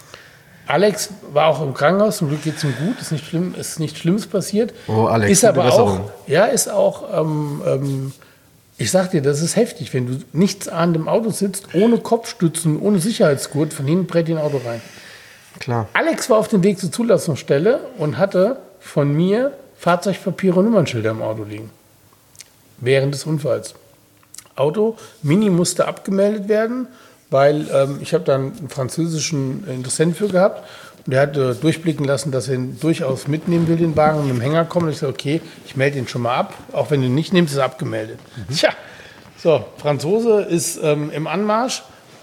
Alex war auch im Krankenhaus, zum Glück geht es ihm gut, ist nicht schlimm, ist nichts Schlimmes passiert.
Oh, Alex,
ist
gute
aber
Besserung.
auch, ja, ist auch, ähm, ähm, ich sag dir, das ist heftig, wenn du nichts an dem Auto sitzt, ohne Kopfstützen, ohne Sicherheitsgurt, von hinten brät dir ein Auto rein.
Klar.
Alex war auf dem Weg zur Zulassungsstelle und hatte von mir Fahrzeugpapiere und Nummernschilder im Auto liegen. Während des Unfalls. Auto, Mini musste abgemeldet werden, weil ähm, ich habe da einen französischen Interessenten für gehabt und der hat äh, durchblicken lassen, dass er ihn durchaus mitnehmen will, den Wagen, und mit dem Hänger kommen. Und ich sage, okay, ich melde ihn schon mal ab, auch wenn du ihn nicht nimmst, ist er abgemeldet. Mhm. Tja, so, Franzose ist ähm, im Anmarsch,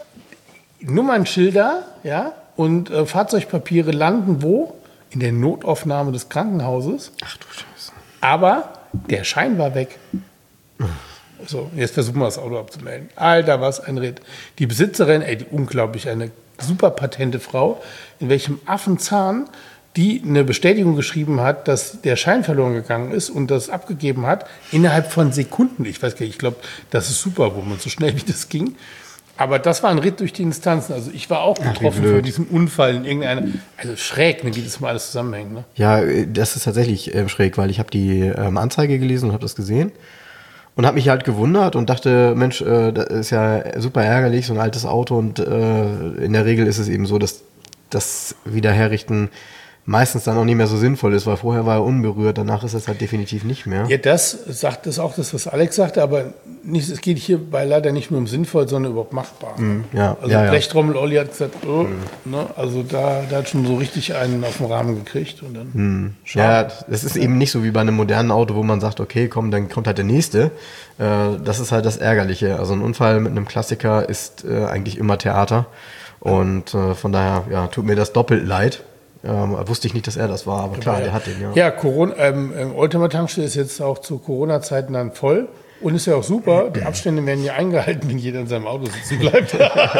Nummernschilder, ja, und äh, Fahrzeugpapiere landen wo? In der Notaufnahme des Krankenhauses.
Ach du Scheiße.
Aber der Schein war weg. So, jetzt versuchen wir das Auto abzumelden. Alter, was ein Ritt. Die Besitzerin, ey, die unglaublich, eine super patente Frau, in welchem Affenzahn die eine Bestätigung geschrieben hat, dass der Schein verloren gegangen ist und das abgegeben hat, innerhalb von Sekunden. Ich weiß gar nicht, ich glaube, das ist super, wo man so schnell wie das ging. Aber das war ein Ritt durch die Instanzen. Also ich war auch betroffen von diesem Unfall in irgendeiner, also schräg, ne, wie das mal alles zusammenhängt. Ne?
Ja, das ist tatsächlich äh, schräg, weil ich habe die ähm, Anzeige gelesen und habe das gesehen und habe mich halt gewundert und dachte, Mensch, äh, das ist ja super ärgerlich, so ein altes Auto, und äh, in der Regel ist es eben so, dass das Wiederherrichten meistens dann auch nicht mehr so sinnvoll ist, weil vorher war er unberührt, danach ist es halt definitiv nicht mehr.
Ja, das sagt das auch das, was Alex sagte, aber nicht, es geht hierbei leider nicht nur um sinnvoll, sondern überhaupt machbar.
Mm, ja,
also
ja, ja.
Blechtrommel Olli hat gesagt, oh, mm. ne, also da, da hat schon so richtig einen auf den Rahmen gekriegt und dann.
Mm. Ja, das ist eben nicht so wie bei einem modernen Auto, wo man sagt, okay, komm, dann kommt halt der nächste. Äh, das ist halt das Ärgerliche. Also ein Unfall mit einem Klassiker ist äh, eigentlich immer Theater, und äh, von daher, ja, tut mir das doppelt leid. Ähm, wusste ich nicht, dass er das war, aber klar,
ja.
der hat den, ja.
Ja, Corona, ähm, Oldtimer Tankstelle ist jetzt auch zu Corona-Zeiten dann voll und ist ja auch super. Die Abstände werden ja eingehalten, wenn jeder in seinem Auto sitzen bleibt.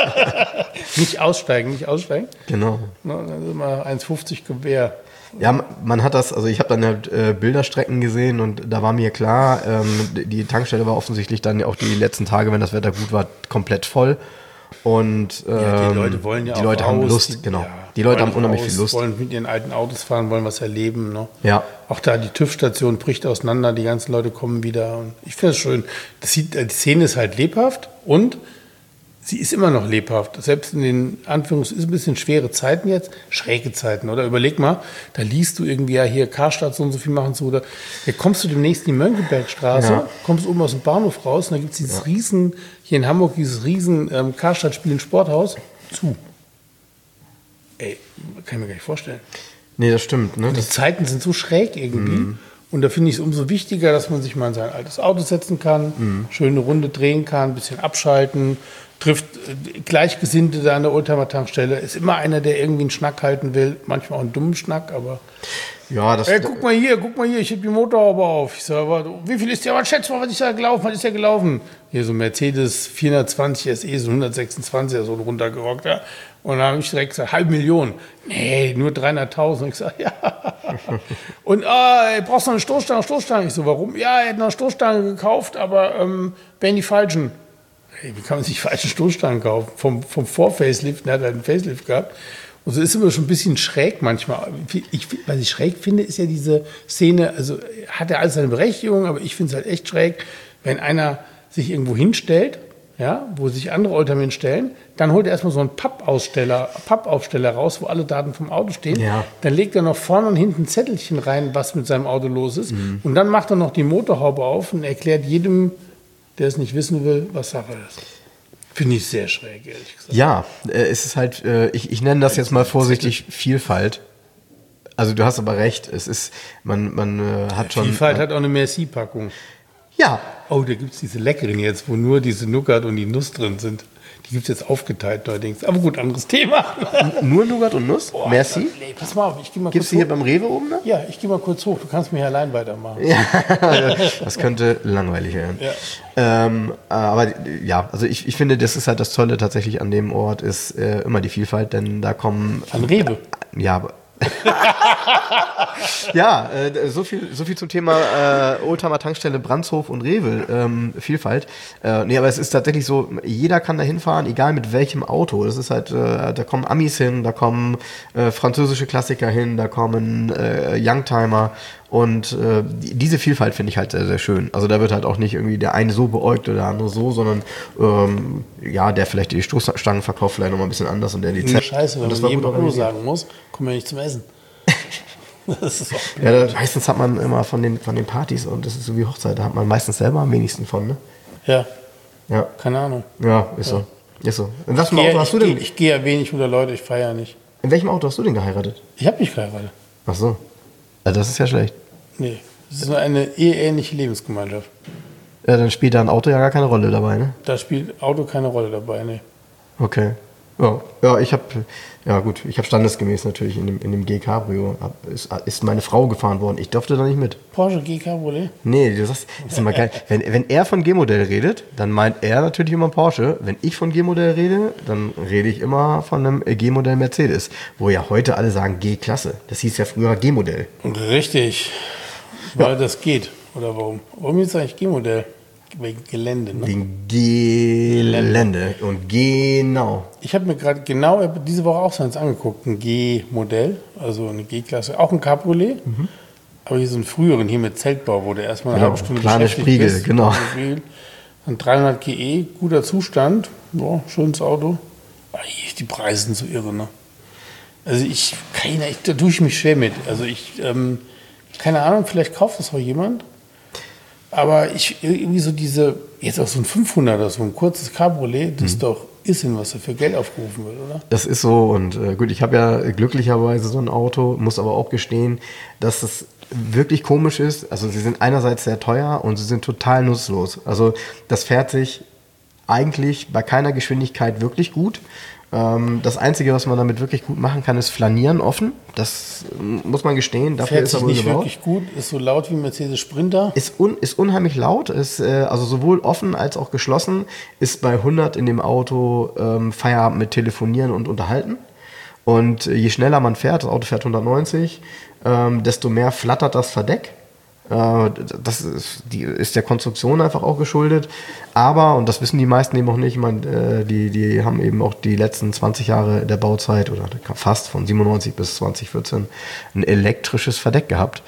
Nicht aussteigen, nicht aussteigen.
Genau.
Na, dann ist immer eins fünfzig Gewehr.
Ja, man hat das, also ich habe dann halt äh, Bilderstrecken gesehen und da war mir klar, ähm, die Tankstelle war offensichtlich dann auch die letzten Tage, wenn das Wetter gut war, komplett voll. Und ähm,
Ja, die Leute wollen ja
die
auch
Leute haben
raus,
Lust,
die-
genau.
ja,
die Leute
wollen
haben unheimlich
raus,
viel Lust.
Wollen mit ihren alten Autos fahren, wollen was erleben. Ne?
Ja.
Auch da die TÜV-Station bricht auseinander, die ganzen Leute kommen wieder. Und ich finde es schön. Das sieht, die Szene ist halt lebhaft und sie ist immer noch lebhaft. Selbst in den Anführungs ist ein bisschen schwere Zeiten jetzt, schräge Zeiten, oder? Überleg mal, da liest du irgendwie ja hier Karstadt so und so viel machen zu, oder ja, kommst du demnächst in die Mönckebergstraße,
Ja.
kommst oben aus dem Bahnhof raus und da gibt es dieses riesen, hier in Hamburg dieses riesen ähm, Karstadt-Spielen Sporthaus zu. Ey, kann ich mir gar nicht vorstellen.
Nee, das stimmt. Ne?
Die
Das,
Zeiten sind so schräg irgendwie.
Mhm.
Und da finde ich es umso wichtiger, dass man sich mal in sein altes Auto setzen kann,
Mhm.
schöne Runde drehen kann, ein bisschen abschalten, trifft äh, Gleichgesinnte da an der Oldtimer-Tankstelle. Ist immer einer, der irgendwie einen Schnack halten will. Manchmal auch einen dummen Schnack, aber.
ja, das,
Ey, guck mal hier, guck mal hier, ich habe die Motorhaube auf. Ich sage, aber wie viel ist der? Was schätzt mal, was ist da gelaufen? Was ist der gelaufen? Hier so ein Mercedes vierhundertzwanzig S E, so hundertsechsundzwanzig, so ein runtergerockt. Ja. Und dann habe ich direkt gesagt, halb Million. Nee, nur dreihunderttausend. Ich sage, ja. Und ah, ey, brauchst du noch eine Stoßstange, Stoßstange? Ich so, warum? Ja, er hat noch eine Stoßstange gekauft, aber ähm, wären die falschen. Hey, wie kann man sich falschen Stoßstangen kaufen? Vom, vom Vor-Facelift, der hat halt einen Facelift gehabt. Und so ist immer schon ein bisschen schräg manchmal. Ich, was ich schräg finde, ist ja diese Szene, also hat er alles seine Berechtigung, aber ich finde es halt echt schräg, wenn einer sich irgendwo hinstellt, ja, wo sich andere Oldtimer stellen, dann holt er erstmal so einen Pappaussteller, Pappaufsteller raus, wo alle Daten vom Auto stehen. Ja. Dann legt er noch vorne und hinten ein Zettelchen rein, was mit seinem Auto los ist. Mhm. Und dann macht er noch die Motorhaube auf und erklärt jedem, der es nicht wissen will, was Sache ist. Finde ich sehr schräg, ehrlich gesagt.
Ja, äh, es ist halt, äh, ich, ich nenne das jetzt mal vorsichtig Vielfalt. Also du hast aber recht, es ist, man, man äh, hat schon...
Vielfalt hat auch eine Merci-Packung.
Ja.
Oh, da gibt es diese leckeren jetzt, wo nur diese Nougat und die Nuss drin sind. Die gibt es jetzt aufgeteilt neuerdings. Aber gut, anderes Thema.
Nur Nougat und Nuss?
Oh,
Merci?
Nee, pass mal auf, ich gehe mal
Gibt's
kurz
die hier
hoch.
beim Rewe oben? Ne?
Ja, ich gehe mal kurz hoch. Du kannst mich allein weitermachen.
Ja, das könnte langweilig werden.
Ja.
Ähm, aber ja, also ich, ich finde, das ist halt das Tolle tatsächlich an dem Ort, ist äh, immer die Vielfalt, denn da kommen...
An Rewe?
Ja, aber... ja, äh, so viel, so viel zum Thema äh, Oldtimer Tankstelle, Brandshof und Rewe, ähm, Vielfalt. Äh, nee, aber es ist tatsächlich so, jeder kann da hinfahren, egal mit welchem Auto. Das ist halt, äh, da kommen Amis hin, da kommen äh, französische Klassiker hin, da kommen äh, Youngtimer. Und äh, diese Vielfalt finde ich halt sehr, sehr schön. Also da wird halt auch nicht irgendwie der eine so beäugt oder der andere so, sondern ähm, ja, der vielleicht die Stoßstangen verkauft, vielleicht nochmal ein bisschen anders und der die
Z. Scheiße, wenn man jedem Auto sagen muss, kommen wir nicht zum Essen.
Das ist auch ja, da, meistens hat man immer von den, von den Partys, und das ist so wie Hochzeit, da hat man meistens selber am wenigsten von, ne?
Ja.
Ja.
Keine Ahnung.
Ja, ist ja. so. Ist so. In was für
einem
Auto hast du denn?
Ich gehe ja wenig unter Leute, ich feiere nicht.
In welchem Auto hast du denn geheiratet?
Ich habe nicht geheiratet.
Ach so. Ja, das ist ja schlecht.
Nee, das ist nur eine eheähnliche Lebensgemeinschaft.
Ja, dann spielt da ein Auto ja gar keine Rolle dabei, ne?
Da spielt Auto keine Rolle dabei, ne.
Okay. Ja, ja ich habe, ja gut, ich habe standesgemäß natürlich in dem, in dem G-Cabrio, ist, ist meine Frau gefahren worden. Ich durfte da nicht mit.
Porsche G-Cabriolet?
Nee, du sagst, das ist immer geil. Wenn, wenn er von G-Modell redet, dann meint er natürlich immer Porsche. Wenn ich von G-Modell rede, dann rede ich immer von einem G-Modell Mercedes. Wo ja heute alle sagen G-Klasse. Das hieß ja früher G-Modell.
Richtig, weil
ja.
das geht. Oder warum? Warum ist eigentlich G-Modell? Wegen Gelände, ne?
Wegen Gelände. Und genau.
Ich habe mir gerade genau diese Woche auch so eins angeguckt. Ein G-Modell, also eine G-Klasse. Auch ein Cabriolet. Mhm. Aber hier so einen früheren, hier mit Zeltbau, wo der erstmal eine
genau,
halbe Stunde
kleine
beschäftigt
Spiegel,
ist.
Genau.
Dann dreihundert G E, guter Zustand. Ja, schönes Auto. Die Preise sind so irre, ne? Also ich, keine, ich, da tue ich mich schwer mit. Also ich, ähm, keine Ahnung, vielleicht kauft das auch jemand. Aber ich, irgendwie so diese, jetzt auch so ein fünfhunderter, so ein kurzes Cabriolet, das mhm. ist doch Irrsinn, was da für Geld aufgerufen wird, oder?
Das ist so, und äh, gut, ich habe ja glücklicherweise so ein Auto, muss aber auch gestehen, dass es wirklich komisch ist. Also sie sind einerseits sehr teuer und sie sind total nutzlos. Also das fährt sich eigentlich bei keiner Geschwindigkeit wirklich gut. Das Einzige, was man damit wirklich gut machen kann, ist flanieren offen. Das muss man gestehen. Dafür
Fährt
ist er
sich
wohl
nicht
gebaut.
Wirklich gut, ist so laut wie ein Mercedes Sprinter.
Ist, un, ist unheimlich laut, ist äh, also sowohl offen als auch geschlossen. Ist bei hundert in dem Auto ähm, Feierabend mit Telefonieren und Unterhalten. Und je schneller man fährt, das Auto fährt hundertneunzig, ähm, desto mehr flattert das Verdeck. Das ist, die, ist der Konstruktion einfach auch geschuldet. Aber, und das wissen die meisten eben auch nicht, ich meine, die, die haben eben auch die letzten zwanzig Jahre der Bauzeit oder fast von siebenundneunzig bis zwanzig vierzehn ein elektrisches Verdeck gehabt.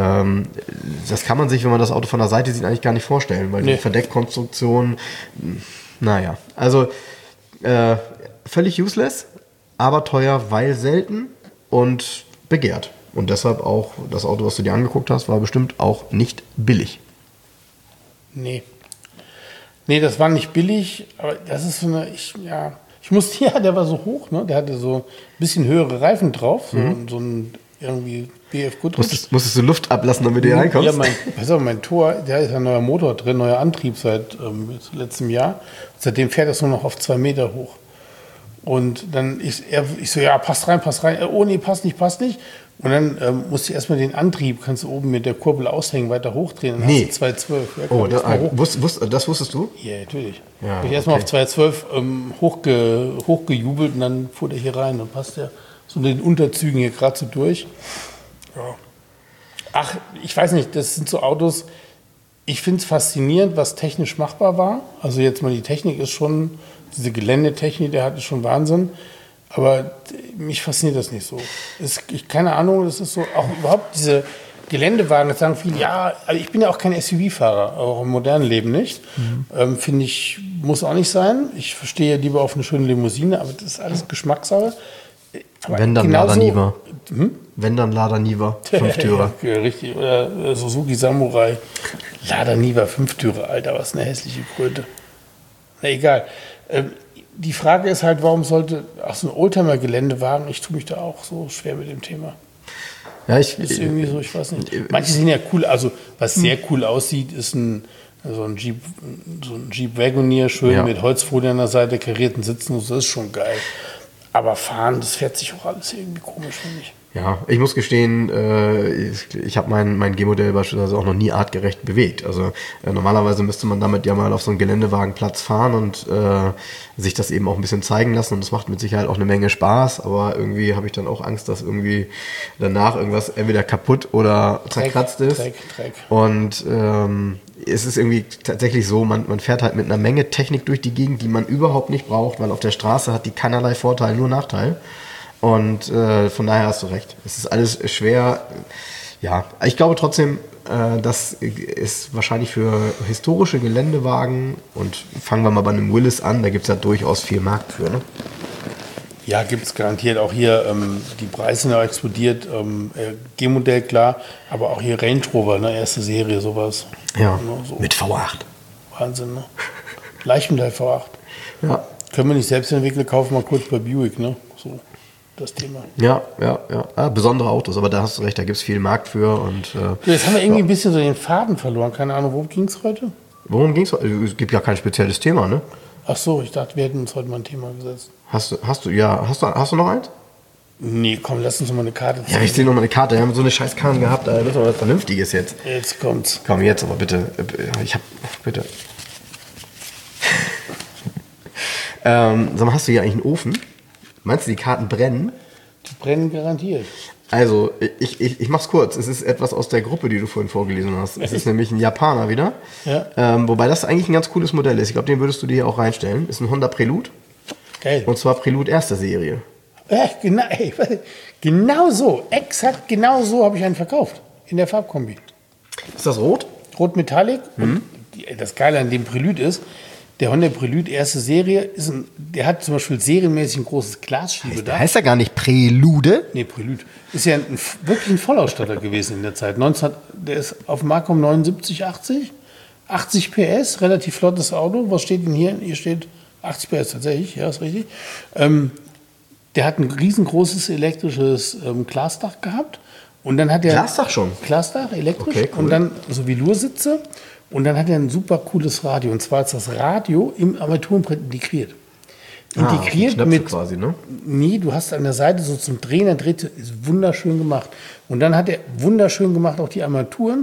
Das kann man sich, wenn man das Auto von der Seite sieht, eigentlich gar nicht vorstellen, weil nee. Die Verdeckkonstruktion, naja, also äh, völlig useless, aber teuer, weil selten und begehrt. Und deshalb auch, das Auto, was du dir angeguckt hast, war bestimmt auch nicht billig.
Nee. Nee, das war nicht billig, aber das ist so eine, ich, ja, ich musste, ja, der war so hoch, ne? Der hatte so ein bisschen höhere Reifen drauf, so, mhm. so ein irgendwie B F Goodrich.
Musstest, musstest du Luft ablassen, damit du hier reinkommst?
Ja, mein, pass auf, mein Tor, da ist ein neuer Motor drin, neuer Antrieb seit ähm, letztem Jahr. Seitdem fährt das nur noch auf zwei Meter hoch. Und dann ist er, ich so, ja, passt rein, passt rein. Oh nee, passt nicht, passt nicht. Und dann ähm, musst du erstmal den Antrieb, kannst du oben mit der Kurbel aushängen, weiter hochdrehen. Dann
nee.
hast du zwei zwölf. Ja,
oh, da, hoch. wusst, wusst, das wusstest du?
Ja, natürlich.
Ja,
Bin ich erstmal okay. auf zwei zwölf ähm, hochge, hochgejubelt und dann fuhr der hier rein. Dann passt der so in den Unterzügen hier gerade so durch. Ja. Ach, ich weiß nicht, das sind so Autos, Ich finde es faszinierend, was technisch machbar war. Also jetzt mal die Technik ist schon, diese Geländetechnik, der hat ist schon Wahnsinn. Aber mich fasziniert das nicht so. Es, ich keine Ahnung, das ist so, auch überhaupt diese Geländewagen, das sagen viele, ja, also ich bin ja auch kein S U V-Fahrer, auch im modernen Leben nicht. Mhm. Ähm, finde ich, muss auch nicht sein. Ich verstehe lieber auf eine schöne Limousine, aber das ist alles Geschmackssache. Aber
Wenn dann
genauso,
Lada Niva.
Hm?
Wenn dann Lada Niva, Fünftürer.
Ja, richtig, oder Suzuki Samurai. Lada Niva, Fünftürer, Alter, was eine hässliche Kröte. Na egal. Ähm, die Frage ist halt, warum sollte auch so ein Oldtimer-Geländewagen, ich tue mich da auch so schwer mit dem Thema.
Ja, ich,
ist irgendwie so, ich weiß nicht. Manche sehen ja cool, also was sehr cool aussieht, ist ein so ein Jeep, so ein Jeep Wagoneer, schön ja. mit Holzfolie an der Seite, karierten Sitzen, das ist schon geil. Aber fahren, das fährt sich auch alles irgendwie komisch, finde ich.
Ja, ich muss gestehen, äh, ich, ich habe mein, mein G-Modell beispielsweise auch noch nie artgerecht bewegt. Also äh, normalerweise müsste man damit ja mal auf so einen Geländewagenplatz fahren und äh, sich das eben auch ein bisschen zeigen lassen. Und das macht mit Sicherheit auch eine Menge Spaß. Aber irgendwie habe ich dann auch Angst, dass irgendwie danach irgendwas entweder kaputt oder zerkratzt ist.
Dreck, Dreck.
Und ähm, es ist irgendwie tatsächlich so, man, man fährt halt mit einer Menge Technik durch die Gegend, die man überhaupt nicht braucht, weil auf der Straße hat die keinerlei Vorteil, nur Nachteil. Und äh, von daher hast du recht. Es ist alles schwer. Ja, ich glaube trotzdem, äh, das ist wahrscheinlich für historische Geländewagen, und fangen wir mal bei einem Willys an, da gibt es ja durchaus viel Markt für, ne?
Ja, gibt es garantiert. Auch hier, ähm, die Preise sind ja explodiert. Ähm, G-Modell, klar, aber auch hier Range Rover, ne, erste Serie, sowas.
Ja,
ne, so.
Mit V acht.
Wahnsinn, ne? Leichenteil V acht.
Ja.
Können wir nicht selbst entwickeln, kaufen wir kurz bei Buick, ne? So. Das Thema.
Ja, ja, ja. Ah, besondere Autos, aber da hast du recht, da gibt es viel Markt für. Und, äh,
Jetzt haben wir irgendwie
ja.
ein bisschen so den Faden verloren. Keine Ahnung, worum ging es heute?
Worum ging es? Es gibt ja kein spezielles Thema, ne?
Ach so, ich dachte, wir hätten uns heute mal ein Thema gesetzt.
Hast du, hast du, ja, hast du, hast du noch eins?
Nee, komm, lass uns noch mal eine Karte ziehen.
Ja, ich sehe noch mal eine Karte. Wir haben so eine scheiß Karte gehabt, da müssen wir was Vernünftiges jetzt.
Jetzt kommt's.
Komm, jetzt aber bitte. Ich hab, bitte. ähm, sag mal, hast du hier eigentlich einen Ofen? Meinst du, die Karten brennen?
Die brennen garantiert.
Also, ich, ich, ich mach's kurz. Es ist etwas aus der Gruppe, die du vorhin vorgelesen hast. Es ist nämlich ein Japaner wieder.
Ja.
Ähm, wobei das eigentlich ein ganz cooles Modell ist. Ich glaube, den würdest du dir hier auch reinstellen. Ist ein Honda Prelude.
Geil.
Und zwar Prelude erste Serie.
Ja, genau, ey, genau so, exakt genau so habe ich einen verkauft. In der Farbkombi.
Ist das rot?
Rot Metallic.
Mhm.
Und die, das Geile an dem Prelude ist, der Honda Prelude erste Serie, ist ein, der hat zum Beispiel serienmäßig ein großes Glasschiebedach.
Heißt ja gar nicht Prelude?
Nee, Prelude. Ist ja ein, wirklich ein Vollausstatter gewesen in der Zeit. neunzehn, der ist auf dem Markt um neunundsiebzig, achtzig. achtzig P S, relativ flottes Auto. Was steht denn hier? Hier steht achtzig P S tatsächlich, ja, ist richtig. Ähm, der hat ein riesengroßes elektrisches ähm, Glasdach gehabt. Und dann hat er
Glasdach schon?
Glasdach, elektrisch.
Okay, cool.
Und dann so Veloursitze. Und dann hat er ein super cooles Radio. Und zwar ist das Radio im Armaturenbrett integriert. Integriert
ah,
mit
quasi, ne?
Nee, du hast an der Seite so zum Drehen, der dreht, ist wunderschön gemacht. Und dann hat er wunderschön gemacht auch die Armaturen.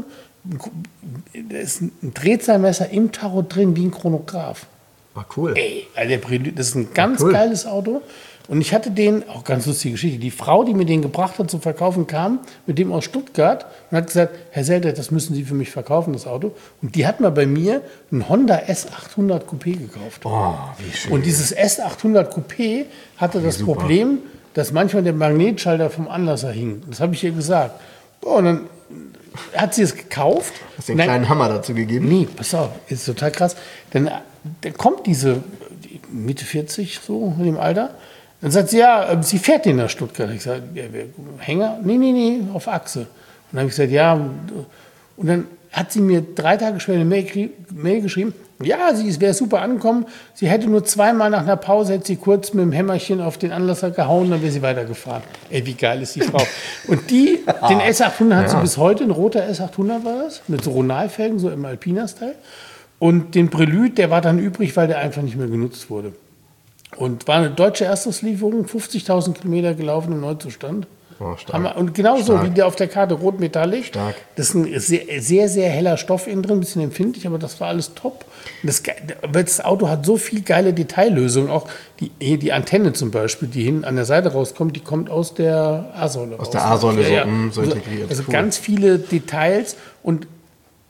Da ist ein Drehzahlmesser im Tarot drin wie ein Chronograph.
War cool.
Ey, also der Prelude, das ist ein ganz
cool.
geiles Auto. Und ich hatte den, auch ganz lustige Geschichte, die Frau, die mir den gebracht hat zum Verkaufen, kam mit dem aus Stuttgart und hat gesagt, Herr Selter, das müssen Sie für mich verkaufen, das Auto. Und die hat mal bei mir einen Honda S achthundert Coupé gekauft.
Oh, wie schön.
Und dieses S achthundert Coupé hatte das
super.
Problem, dass manchmal der Magnetschalter vom Anlasser hing. Das habe ich ihr gesagt. Oh, und dann hat sie es gekauft.
Hast du den kleinen Hammer dazu gegeben?
Nee, pass auf, ist total krass. Dann, dann kommt diese die Mitte vierzig, so in dem Alter. Dann sagt sie, ja, sie fährt den nach Stuttgart. Ich sage, ja, Hänger? Nee, nee, nee, auf Achse. Und dann habe ich gesagt, ja. Und dann hat sie mir drei Tage später eine Mail, Mail geschrieben, ja, sie wäre super angekommen. Sie hätte nur zweimal nach einer Pause, hätte sie kurz mit dem Hämmerchen auf den Anlasser gehauen, dann wäre sie weitergefahren. Ey, wie geil ist die Frau. Und die, den S achthundert hat sie
ja.
bis heute, ein roter S achthundert war das, mit so Ronalfelgen, so im Alpina-Style. Und den Prelude, der war dann übrig, weil der einfach nicht mehr genutzt wurde. Und war eine deutsche Erstauslieferung, fünfzigtausend Kilometer gelaufen im Neuzustand.
Oh, stark.
Und genauso
Stark.
wie der auf der Karte Rot Metallic.
Stark.
Das ist ein sehr, sehr, sehr heller Stoff innen drin, ein bisschen empfindlich, aber das war alles top. Und das, das Auto hat so viel geile Detaillösungen. Auch die, hier die Antenne zum Beispiel, die hinten an der Seite rauskommt, die kommt aus der A-Säule raus.
Aus der A-Säule
ja,
so,
ja.
mh, so
also,
integriert.
also
cool.
ganz viele Details und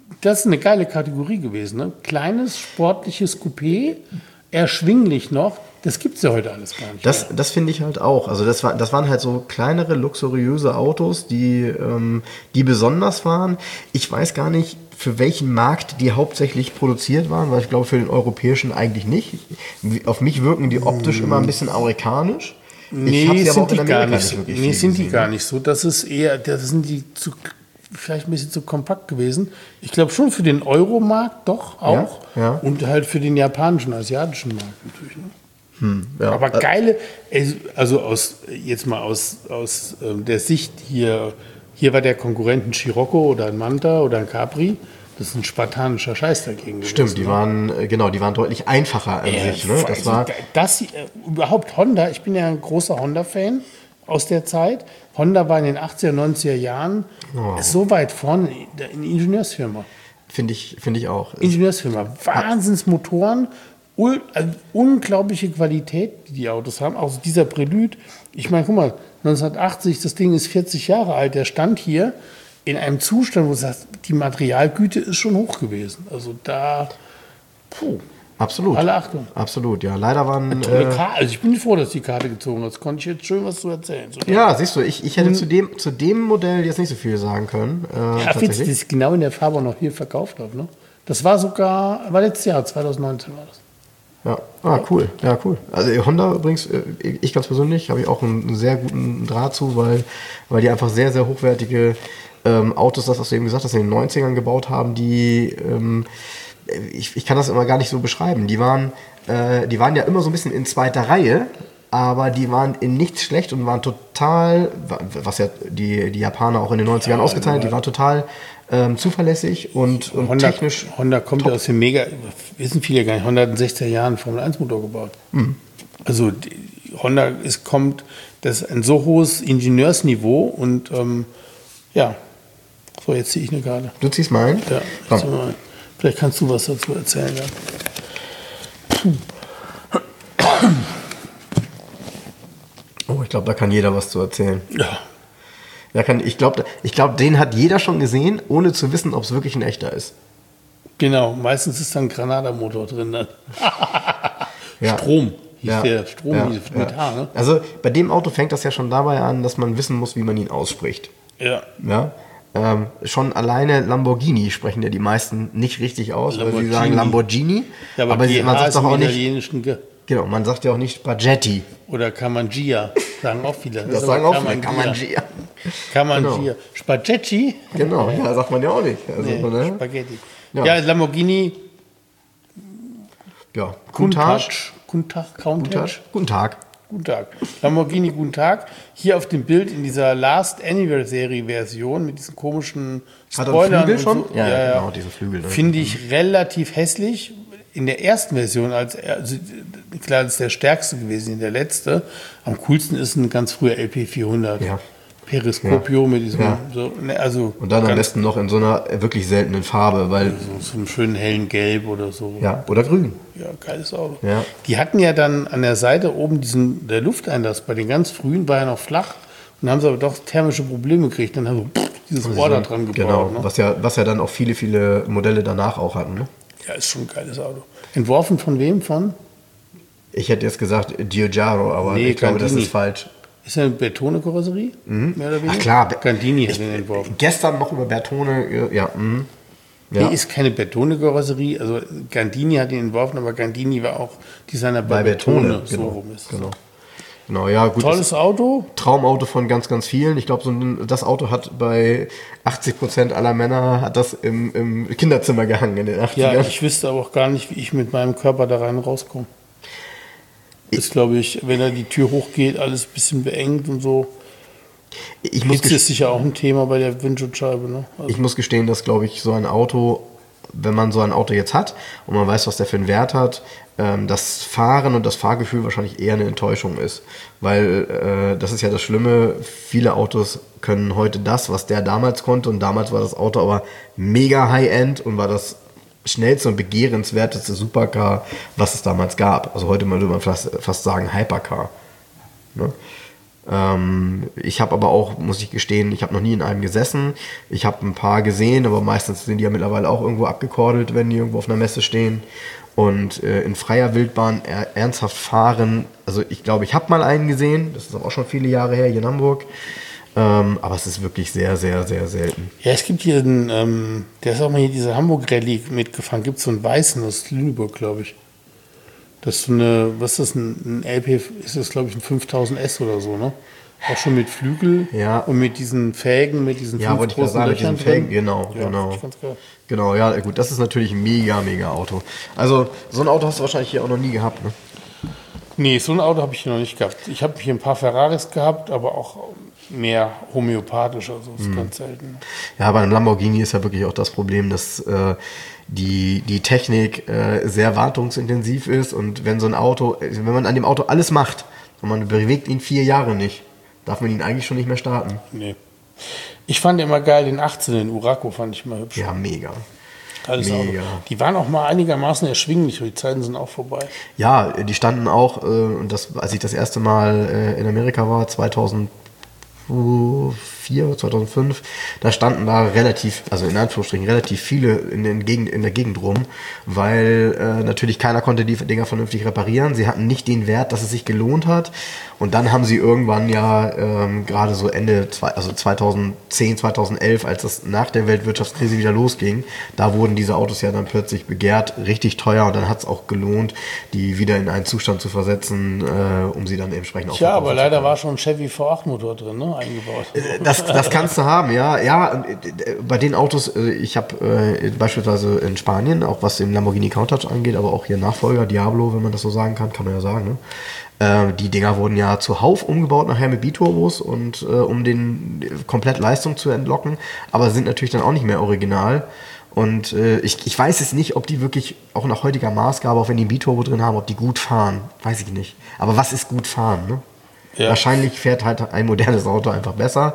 das ist eine geile Kategorie gewesen. Ne? Kleines, sportliches Coupé, erschwinglich noch. Das gibt es ja heute alles gar nicht
Das, das finde ich halt auch. Also das, war, das waren halt so kleinere, luxuriöse Autos, die, ähm, die besonders waren. Ich weiß gar nicht, für welchen Markt die hauptsächlich produziert waren, weil ich glaube, für den europäischen eigentlich nicht. Auf mich wirken die optisch immer ein bisschen amerikanisch.
Nee,
ich habe sie aber auch
sind
in
die gar
Amerika
nicht
nicht
so.
wirklich
Nee,
viel
sind die
gesehen.
gar nicht so. Das ist eher, das sind die zu, vielleicht ein bisschen zu kompakt gewesen. Ich glaube schon für den Euromarkt doch auch.
Ja, ja.
Und halt für den japanischen, asiatischen Markt natürlich. Ne?
Hm, ja.
Aber geile, also aus, jetzt mal aus, aus ähm, der Sicht hier, hier war der Konkurrent ein Scirocco oder ein Manta oder ein Capri. Das ist ein spartanischer Scheiß dagegen.
Stimmt,
gewesen,
die
ne?
waren, äh, genau, die waren deutlich einfacher an
Äh,
sich. Ne? Das
also
war,
das, äh, überhaupt Honda, ich bin ja ein großer Honda-Fan aus der Zeit. Honda war in den achtziger, neunziger Jahren
Oh.
so weit vorne in der Ingenieursfirma.
finde ich, finde ich auch.
Ingenieursfirma, Wahnsinnsmotoren, ul, also unglaubliche Qualität, die die Autos haben. Auch dieser Prelude, ich meine, guck mal, neunzehnhundertachtzig, das Ding ist vierzig Jahre alt, der stand hier in einem Zustand, wo du sagst, die Materialgüte ist schon hoch gewesen. Also da, puh,
Absolut.
alle Achtung.
Absolut, ja. Leider waren.
Tolle
Äh,
Karte. Also ich bin froh, dass die Karte gezogen hat. Konnte ich jetzt schön was zu erzählen. So,
ja, siehst du, ich, ich hätte zu dem, zu dem Modell jetzt nicht so viel sagen können. Äh,
ja, witzig,
tatsächlich.
dass ich genau in der Farbe auch noch hier verkauft habe. Ne? Das war sogar, war letztes Jahr, zwanzig neunzehn war das.
Ja, ah, cool. Ja, cool. Also Honda übrigens, äh, ich ganz persönlich, habe ich auch einen, einen sehr guten Draht zu, weil, weil die einfach sehr, sehr hochwertige ähm, Autos, das, was du eben gesagt hast, in den neunzigern gebaut haben, die, ähm, ich, ich kann das immer gar nicht so beschreiben. Die waren, äh, die waren ja immer so ein bisschen in zweiter Reihe, aber die waren in nichts schlecht und waren total, was ja die, die Japaner auch in den neunzigern
Ja,
ausgezeichnet, die
ja.
waren total ähm, zuverlässig und, und
Honda,
technisch.
Honda kommt ja aus dem Mega, wissen viele gar nicht, Honda hat in den sechziger Jahren einen Formel eins Motor gebaut.
Mhm.
Also die, Honda ist, kommt, das ist ein so hohes Ingenieursniveau und ähm, ja, so jetzt ziehe ich eine Karte.
Du ziehst mal ein?
Ja,
Komm.
zieh mal ein. Vielleicht kannst du was dazu erzählen. Ja.
Oh, ich glaube, da kann jeder was zu erzählen.
Ja.
Da kann, ich glaube, ich glaub, den hat jeder schon gesehen, ohne zu wissen, ob es wirklich ein echter ist.
Genau, meistens ist da ein Granada-Motor drin. Dann.
Ja.
Strom hieß
Ja.
der, Strom
Ja.
hieß mit
Ja.
H, ne?
Also bei dem Auto fängt das ja schon dabei an, dass man wissen muss, wie man ihn ausspricht.
Ja.
Ja? Ähm, schon alleine Lamborghini sprechen ja die meisten nicht richtig aus, weil sie
Lamborghini.
sagen Lamborghini.
Ja, aber,
aber
G H
man sagt
ist
doch
im
auch nicht,
italienischen Ge
genau, man sagt ja auch nicht Spaghetti.
oder Kamangia, sagen auch viele.
Das
ist
sagen
aber
auch viele. Kamangia.
Kamangia.
Genau.
Spaghetti?
Genau, ja, sagt man ja auch nicht. Also,
Nee,
ne?
Spaghetti.
Ja.
Ja, Lamborghini
Ja, Countach.
Countach, Countach,
Countach. Guten Tag.
Guten Tag. Lamborghini, guten Tag. Hier auf dem Bild in dieser Last Anniversary-Version mit diesen komischen
Hat er einen
Spoilern.
Flügel
und
schon?
So.
Ja, ja, genau, diese Flügel, ne?
Finde ich relativ hässlich. In der ersten Version, als, also klar, das ist der stärkste gewesen, der letzte. Am coolsten ist ein ganz früher L P vierhundert.
Ja.
Periskopio
Ja.
mit diesem,
Ja.
so, ne, also
Und dann am
ganz-
besten noch in so einer wirklich seltenen Farbe, weil,
so, so einem schönen hellen Gelb oder so.
ja, oder grün.
Ja, geiles Auto.
Ja.
Die hatten ja dann an der Seite oben diesen, der Lufteinlass, bei den ganz frühen war ja noch flach. Und dann haben sie aber doch thermische Probleme gekriegt. Dann haben sie pff, dieses Rohr da dran gebaut.
Genau,
Ne?
was ja, was ja dann auch viele, viele Modelle danach auch hatten. Ne?
Ja, ist schon ein geiles Auto. Entworfen von wem? Von?
Ich hätte jetzt gesagt Giugiaro, aber
Nee,
ich glaube, das
Gandini.
ist falsch.
Ist ja eine Bertone-Karosserie? Mehr oder weniger?
Ach klar,
Gandini hat den entworfen.
Gestern noch über Bertone, äh, ja, mhm. ja.
Nee, ist keine Bertone-Karosserie. Also Gandini hat ihn entworfen, aber Gandini war auch Designer bei,
bei Bertone,
Bertone. So
genau,
rum ist es.
genau. Genau, ja, gut.
Tolles Auto.
Das Traumauto von ganz, ganz vielen. Ich glaube, so ein, das Auto hat bei achtzig Prozent aller Männer hat das im, im Kinderzimmer gehangen in den achtzigern.
Ja, ich wüsste aber auch gar nicht, wie ich mit meinem Körper da rein rauskomme. Ist, glaube ich, wenn da die Tür hochgeht, alles ein bisschen beengt und so.
ich, muss
Hitze ist sicher auch ein Thema bei der Windschutzscheibe. Ne? Also,
ich muss gestehen, dass, glaube ich, so ein Auto, wenn man so ein Auto jetzt hat und man weiß, was der für einen Wert hat, ähm, das Fahren und das Fahrgefühl wahrscheinlich eher eine Enttäuschung ist. Weil äh, das ist ja das Schlimme, viele Autos können heute das, was der damals konnte, und damals war das Auto aber mega High-End und war das schnellste und begehrenswerteste Supercar, was es damals gab. Also heute würde man fast, fast sagen Hypercar. Ne? Ähm, ich habe aber auch, muss ich gestehen, ich habe noch nie in einem gesessen. Ich habe ein paar gesehen, aber meistens sind die ja mittlerweile auch irgendwo abgekordelt, wenn die irgendwo auf einer Messe stehen. Und äh, in freier Wildbahn er, ernsthaft fahren, also ich glaube, ich habe mal einen gesehen, das ist aber auch schon viele Jahre her, hier in Hamburg. Ähm, aber es ist wirklich sehr, sehr, sehr selten.
Ja, es gibt hier einen, ähm, der ist auch mal hier diese Hamburg-Rallye mitgefahren. Gibt es so einen weißen aus Lüneburg, glaube ich. Das ist so eine, was ist das, ein, ein L P, ist das, glaube ich, ein fünftausend S oder so, ne? Auch schon mit Flügel
ja.
und mit diesen Felgen, mit diesen
ja,
fünf großen
sagen,
Löchern
mit diesen Felgen, genau,
ja,
genau.
Ganz geil.
Genau, ja, gut, das ist natürlich ein mega, mega Auto. Also, so ein Auto hast du wahrscheinlich hier auch noch nie gehabt, ne?
Nee, so ein Auto habe ich hier noch nicht gehabt. Ich habe hier ein paar Ferraris gehabt, aber auch mehr homöopathisch, also das ist mhm. ganz selten.
Ja, bei einem Lamborghini ist ja wirklich auch das Problem, dass äh, die, die Technik äh, sehr wartungsintensiv ist und wenn so ein Auto, wenn man an dem Auto alles macht und man bewegt ihn vier Jahre nicht, darf man ihn eigentlich schon nicht mehr starten.
Nee. Ich fand immer geil den achtzehn, den Uraco fand ich immer hübsch.
Ja, mega.
Alles mega. Auto. Die waren auch mal einigermaßen erschwinglich, die Zeiten sind auch vorbei.
Ja, die standen auch, äh, und das, als ich das erste Mal äh, in Amerika war, zweitausendvier, zweitausendfünf, da standen da relativ, also in Anführungsstrichen relativ viele in, den Gegend, in der Gegend rum, weil äh, natürlich keiner konnte die Dinger vernünftig reparieren. Sie hatten nicht den Wert, dass es sich gelohnt hat. Und dann haben sie irgendwann ja ähm, gerade so Ende, also zweitausendzehn, zweitausendelf, als das nach der Weltwirtschaftskrise wieder losging, da wurden diese Autos ja dann plötzlich begehrt, richtig teuer und dann hat es auch gelohnt, die wieder in einen Zustand zu versetzen, äh, um sie dann entsprechend auch
zu Ja, aber leider war schon ein Chevy V acht Motor drin, ne, eingebaut.
Das, das kannst du haben, ja. Ja, bei den Autos, ich habe äh, beispielsweise in Spanien, auch was den Lamborghini Countach angeht, aber auch hier Nachfolger, Diablo, wenn man das so sagen kann, kann man ja sagen, ne? Die Dinger wurden ja zuhauf umgebaut nachher mit Biturbos und äh, um den komplett Leistung zu entlocken, aber sind natürlich dann auch nicht mehr original. Und äh, ich, ich weiß jetzt nicht, ob die wirklich auch nach heutiger Maßgabe, auch wenn die einen Biturbo drin haben, ob die gut fahren. Weiß ich nicht. Aber was ist gut fahren, ne? Ja. Wahrscheinlich fährt halt ein modernes Auto einfach besser.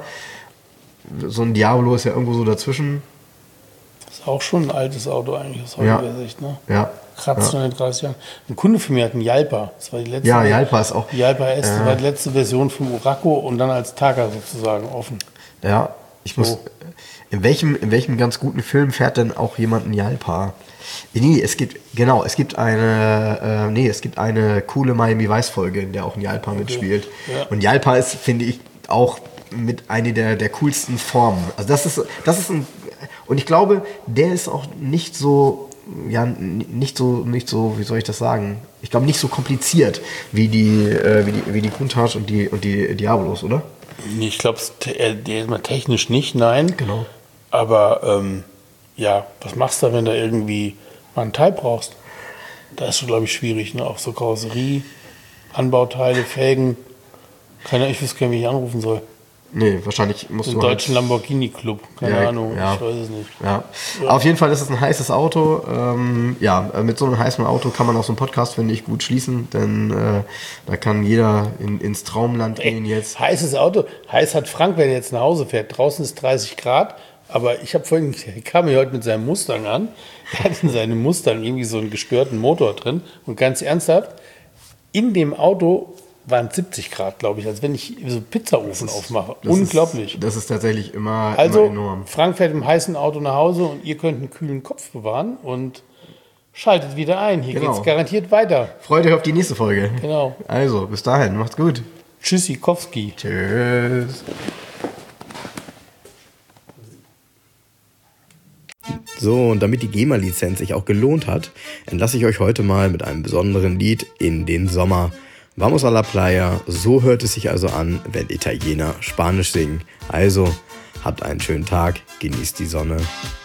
So ein Diablo ist ja irgendwo so dazwischen.
Das ist auch schon ein altes Auto eigentlich aus heutiger ja. Sicht, ne?
Ja.
Kratzt
ja.
in den dreißig Jahren. Ein Kunde von mir hat einen Jalpa. Das war die letzte.
Ja, Jalpa ist auch.
Die Jalpa S, das äh, war die letzte Version vom Uraco und dann als Targa sozusagen offen.
Ja, ich
so.
muss. In welchem, in welchem ganz guten Film fährt denn auch jemand ein Jalpa? Nee, es gibt, genau, es gibt eine, äh, nee, es gibt eine coole Miami Vice Folge, in der auch ein Jalpa okay. mitspielt. Ja. Und Jalpa ist, finde ich, auch mit einer der, der coolsten Formen. Also das ist, das ist ein, und ich glaube, der ist auch nicht so, ja, nicht so, nicht so, wie soll ich das sagen? Ich glaube, nicht so kompliziert wie die, äh, wie die, wie die Countach und die, und die Diablos, oder?
Ich glaube, der ist mal technisch nicht, nein.
Genau.
Aber, ähm, ja, was machst du, wenn du irgendwie mal einen Teil brauchst? Da ist schon, glaube ich, schwierig, ne? Auch so Karosserie, Anbauteile, Felgen. Keiner, ich wüsste gar nicht, wie ich anrufen soll.
Nee, wahrscheinlich musst
Den
du
deutschen
halt
Lamborghini-Club, keine
ja,
Ahnung,
ja.
ich weiß es nicht.
Ja.
Ja.
Auf jeden Fall ist es ein heißes Auto. Ähm, ja, mit so einem heißen Auto kann man auch so einen Podcast, finde ich, gut schließen, denn äh, da kann jeder in, ins Traumland
Ey,
gehen jetzt.
Heißes Auto, heiß hat Frank, wenn er jetzt nach Hause fährt. Draußen ist dreißig Grad, aber ich habe vorhin, er kam mir heute mit seinem Mustang an, er hat in seinem Mustang irgendwie so einen gestörten Motor drin und ganz ernsthaft, in dem Auto waren siebzig Grad, glaube ich, als wenn ich so einen Pizzaofen
ist,
aufmache.
Das
Unglaublich.
Ist, das ist tatsächlich immer,
also,
immer enorm.
Frank fährt im heißen Auto nach Hause und ihr könnt einen kühlen Kopf bewahren und schaltet wieder ein. Hier
genau.
geht es garantiert weiter.
Freut euch auf die nächste Folge.
Genau.
Also, bis dahin, macht's gut.
Tschüssikowski.
Tschüss. So, und damit die GEMA-Lizenz sich auch gelohnt hat, entlasse ich euch heute mal mit einem besonderen Lied in den Sommer. Vamos a la playa, so hört es sich also an, wenn Italiener Spanisch singen. Also, habt einen schönen Tag, genießt die Sonne.